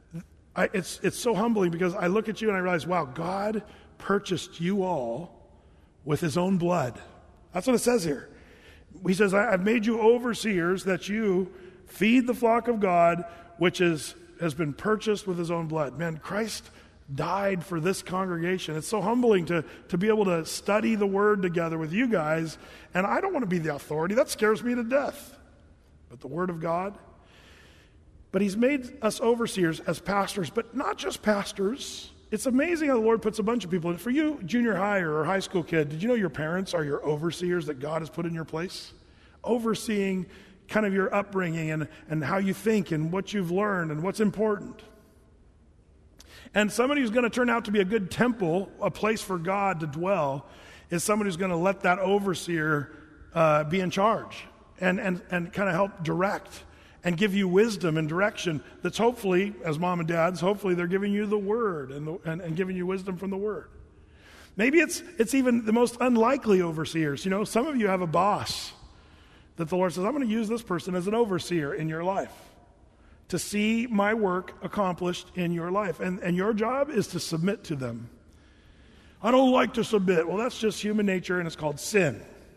I, it's it's so humbling because I look at you and I realize, wow, God purchased you all with his own blood. That's what it says here. He says, I've made you overseers that you feed the flock of God, which is has been purchased with his own blood. Man, Christ died for this congregation. It's so humbling to, to be able to study the Word together with you guys. And I don't want to be the authority. That scares me to death. But the Word of God. But he's made us overseers as pastors, but not just pastors. It's amazing how the Lord puts a bunch of people in. For you, junior high or high school kid, did you know your parents are your overseers that God has put in your place? Overseeing kind of your upbringing and, and how you think and what you've learned and what's important. And somebody who's going to turn out to be a good temple, a place for God to dwell, is somebody who's going to let that overseer uh, be in charge and, and, and kind of help direct and give you wisdom and direction that's hopefully, as mom and dads, hopefully they're giving you the Word and, the, and, and giving you wisdom from the Word. Maybe it's it's even the most unlikely overseers. You know, some of you have a boss that the Lord says, I'm going to use this person as an overseer in your life. to see my work accomplished in your life. And, and your job is to submit to them. I don't like to submit. Well, that's just human nature, and it's called sin.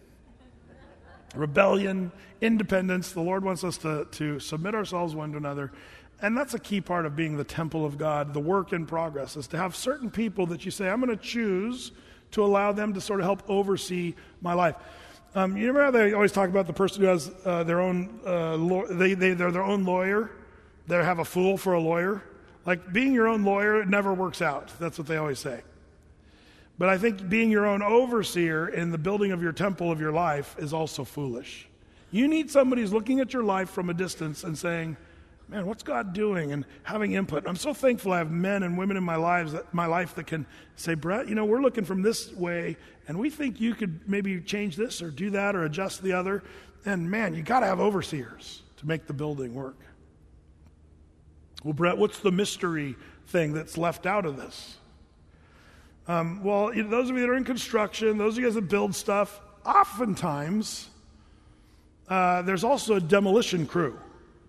Rebellion, independence. The Lord wants us to, to submit ourselves one to another. And that's a key part of being the temple of God. The work in progress is to have certain people that you say, I'm going to choose to allow them to sort of help oversee my life. Um, you remember how they always talk about the person who has uh, their own, uh, law- they, they, they're their own lawyer? They have a fool for a lawyer? Like being your own lawyer, it never works out. That's what they always say. But I think being your own overseer in the building of your temple of your life is also foolish. You need somebody who's looking at your life from a distance and saying, man, what's God doing? And having input. I'm so thankful I have men and women in my lives, that, my life that can say, Brett, you know, we're looking from this way, and we think you could maybe change this or do that or adjust the other. And man, you got to have overseers to make the building work. Well, Brett, what's the mystery thing that's left out of this? Um, well, you know, those of you that are in construction, those of you guys that build stuff, oftentimes uh, there's also a demolition crew.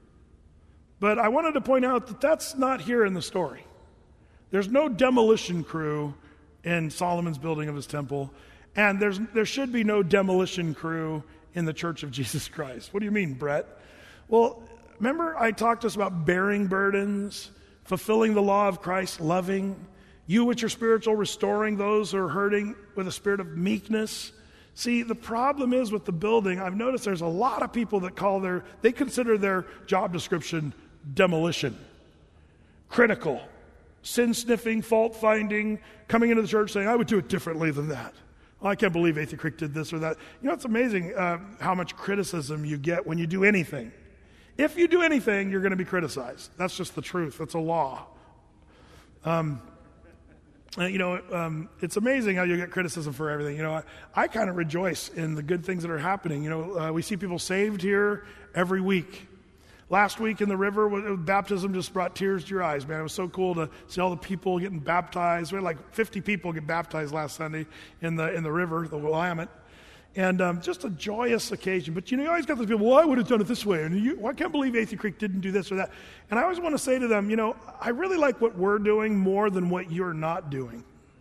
But I wanted to point out that that's not here in the story. There's no demolition crew in Solomon's building of his temple, and there's there should be no demolition crew in the Church of Jesus Christ. What do you mean, Brett? Well, remember I talked to us about bearing burdens, fulfilling the law of Christ, loving. You which are spiritual, restoring those who are hurting with a spirit of meekness. See, the problem is with the building, I've noticed there's a lot of people that call their, they consider their job description demolition, critical, sin-sniffing, fault-finding, coming into the church saying, I would do it differently than that. Oh, I can't believe Athey Creek did this or that. You know, it's amazing uh, how much criticism you get when you do anything. If you do anything, you're going to be criticized. That's just the truth. That's a law. Um, you know, um, it's amazing how you get criticism for everything. You know, I, I kind of rejoice in the good things that are happening. You know, uh, we see people saved here every week. Last week in the river, baptism just brought tears to your eyes, man. It was so cool to see all the people getting baptized. We had like fifty people get baptized last Sunday in the in the river, the Willamette. And um, just a joyous occasion. But, you know, you always got those people, well, I would have done it this way. And you, well, I can't believe Athey Creek didn't do this or that. And I always want to say to them, you know, I really like what we're doing more than what you're not doing.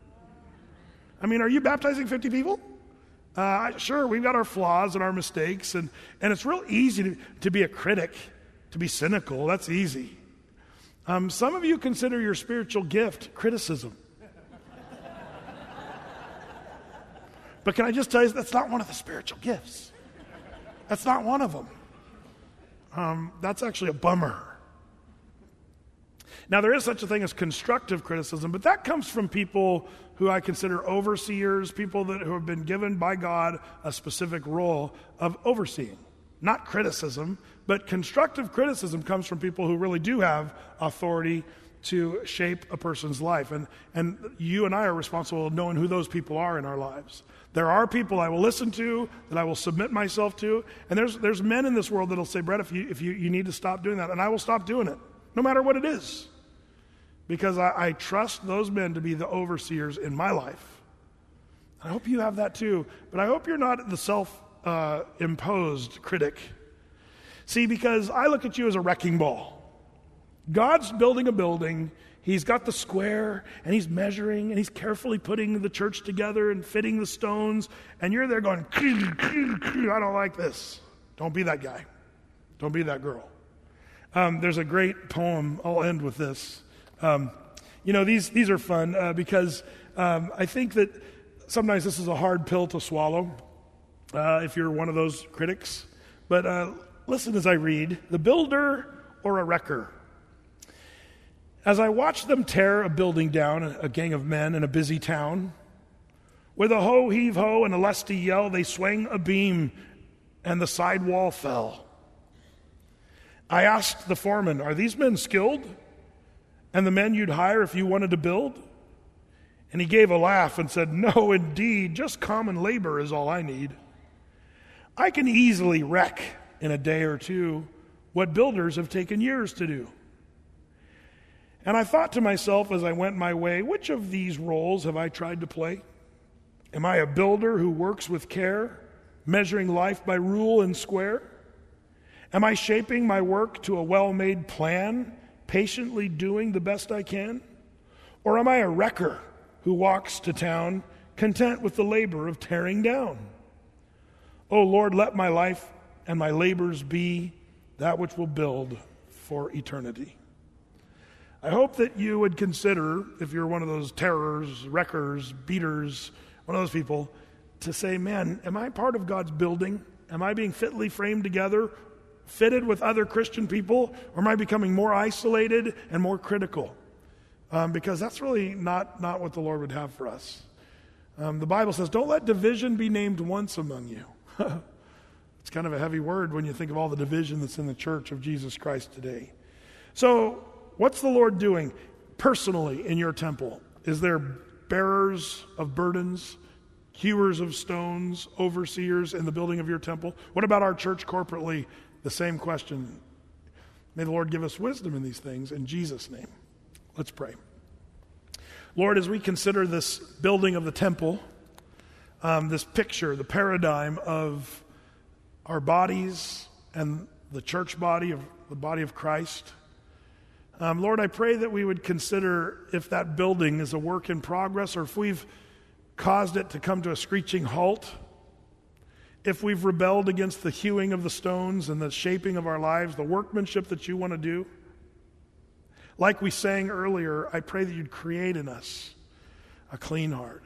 I mean, are you baptizing fifty people? Uh, sure, we've got our flaws and our mistakes. And, and it's real easy to, to be a critic, to be cynical. That's easy. Um, some of you consider your spiritual gift criticism. But can I just tell you, that's not one of the spiritual gifts. That's not one of them. Um, that's actually a bummer. Now, there is such a thing as constructive criticism, but that comes from people who I consider overseers, people that who have been given by God a specific role of overseeing. Not criticism, but constructive criticism comes from people who really do have authority to shape a person's life. And, and you and I are responsible for knowing who those people are in our lives. There are people I will listen to, that I will submit myself to. And there's there's men in this world that will say, Brett, if you if you, you need to stop doing that, and I will stop doing it, no matter what it is. Because I, I trust those men to be the overseers in my life. I hope you have that too. But I hope you're not the self-imposed uh, critic. See, because I look at you as a wrecking ball. God's building a building. He's got the square, and he's measuring, and he's carefully putting the church together and fitting the stones, and you're there going, I don't like this. Don't be that guy. Don't be that girl. Um, there's a great poem. I'll end with this. Um, you know, these these are fun uh, because um, I think that sometimes this is a hard pill to swallow uh, if you're one of those critics. But uh, listen as I read. The builder or a wrecker. As I watch them tear a building down, a gang of men in a busy town, with a ho, heave, ho, and a lusty yell, they swung a beam, and the side wall fell. I asked the foreman, are these men skilled? And the men you'd hire if you wanted to build? And he gave a laugh and said, no, indeed, just common labor is all I need. I can easily wreck in a day or two what builders have taken years to do. And I thought to myself as I went my way, which of these roles have I tried to play? Am I a builder who works with care, measuring life by rule and square? Am I shaping my work to a well-made plan, patiently doing the best I can? Or am I a wrecker who walks to town, content with the labor of tearing down? O Lord, let my life and my labors be that which will build for eternity. I hope that you would consider, if you're one of those terrors, wreckers, beaters, one of those people, to say, man, am I part of God's building? Am I being fitly framed together, fitted with other Christian people, or am I becoming more isolated and more critical? Um, because that's really not, not what the Lord would have for us. Um, the Bible says, don't let division be named once among you. It's kind of a heavy word when you think of all the division that's in the church of Jesus Christ today. So, what's the Lord doing personally in your temple? Is there bearers of burdens, hewers of stones, overseers in the building of your temple? What about our church corporately? The same question. May the Lord give us wisdom in these things in Jesus' name. Let's pray. Lord, as we consider this building of the temple, um, this picture, the paradigm of our bodies and the church body, of the body of Christ, Um, Lord, I pray that we would consider if that building is a work in progress or if we've caused it to come to a screeching halt, if we've rebelled against the hewing of the stones and the shaping of our lives, the workmanship that you want to do. Like we sang earlier, I pray that you'd create in us a clean heart.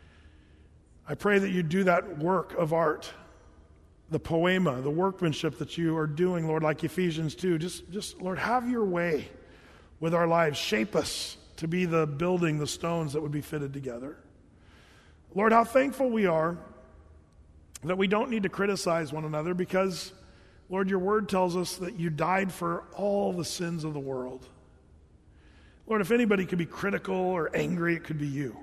I pray that you'd do that work of art, the poema, the workmanship that you are doing, Lord, like Ephesians two. Just, just Lord, have your way with our lives. Shape us to be the building, the stones that would be fitted together. Lord, how thankful we are that we don't need to criticize one another because, Lord, your word tells us that you died for all the sins of the world. Lord, if anybody could be critical or angry, it could be you.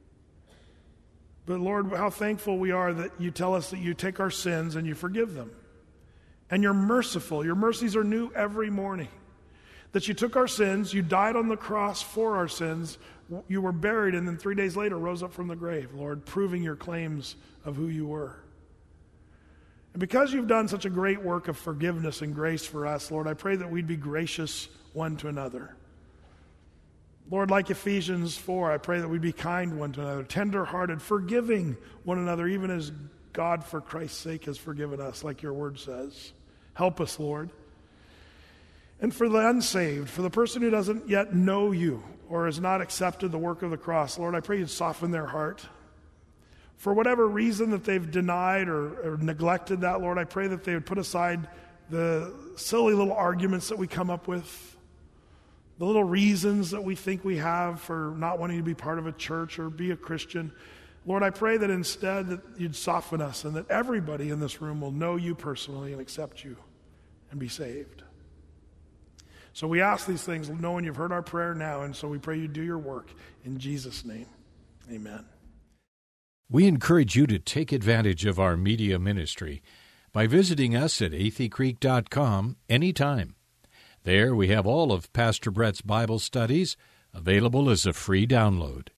But Lord, how thankful we are that you tell us that you take our sins and you forgive them. And you're merciful. Your mercies are new every morning. That you took our sins, you died on the cross for our sins, you were buried, and then three days later rose up from the grave, Lord, proving your claims of who you were. And because you've done such a great work of forgiveness and grace for us, Lord, I pray that we'd be gracious one to another. Lord, like Ephesians four, I pray that we'd be kind one to another, tender-hearted, forgiving one another, even as God, for Christ's sake, has forgiven us, like your word says. Help us, Lord. And for the unsaved, for the person who doesn't yet know you or has not accepted the work of the cross, Lord, I pray you'd soften their heart. For whatever reason that they've denied or, or neglected that, Lord, I pray that they would put aside the silly little arguments that we come up with, the little reasons that we think we have for not wanting to be part of a church or be a Christian. Lord, I pray that instead that you'd soften us and that everybody in this room will know you personally and accept you and be saved. So we ask these things knowing you've heard our prayer now, and so we pray you do your work. In Jesus' name, amen. We encourage you to take advantage of our media ministry by visiting us at athey creek dot com anytime. There we have all of Pastor Brett's Bible studies available as a free download.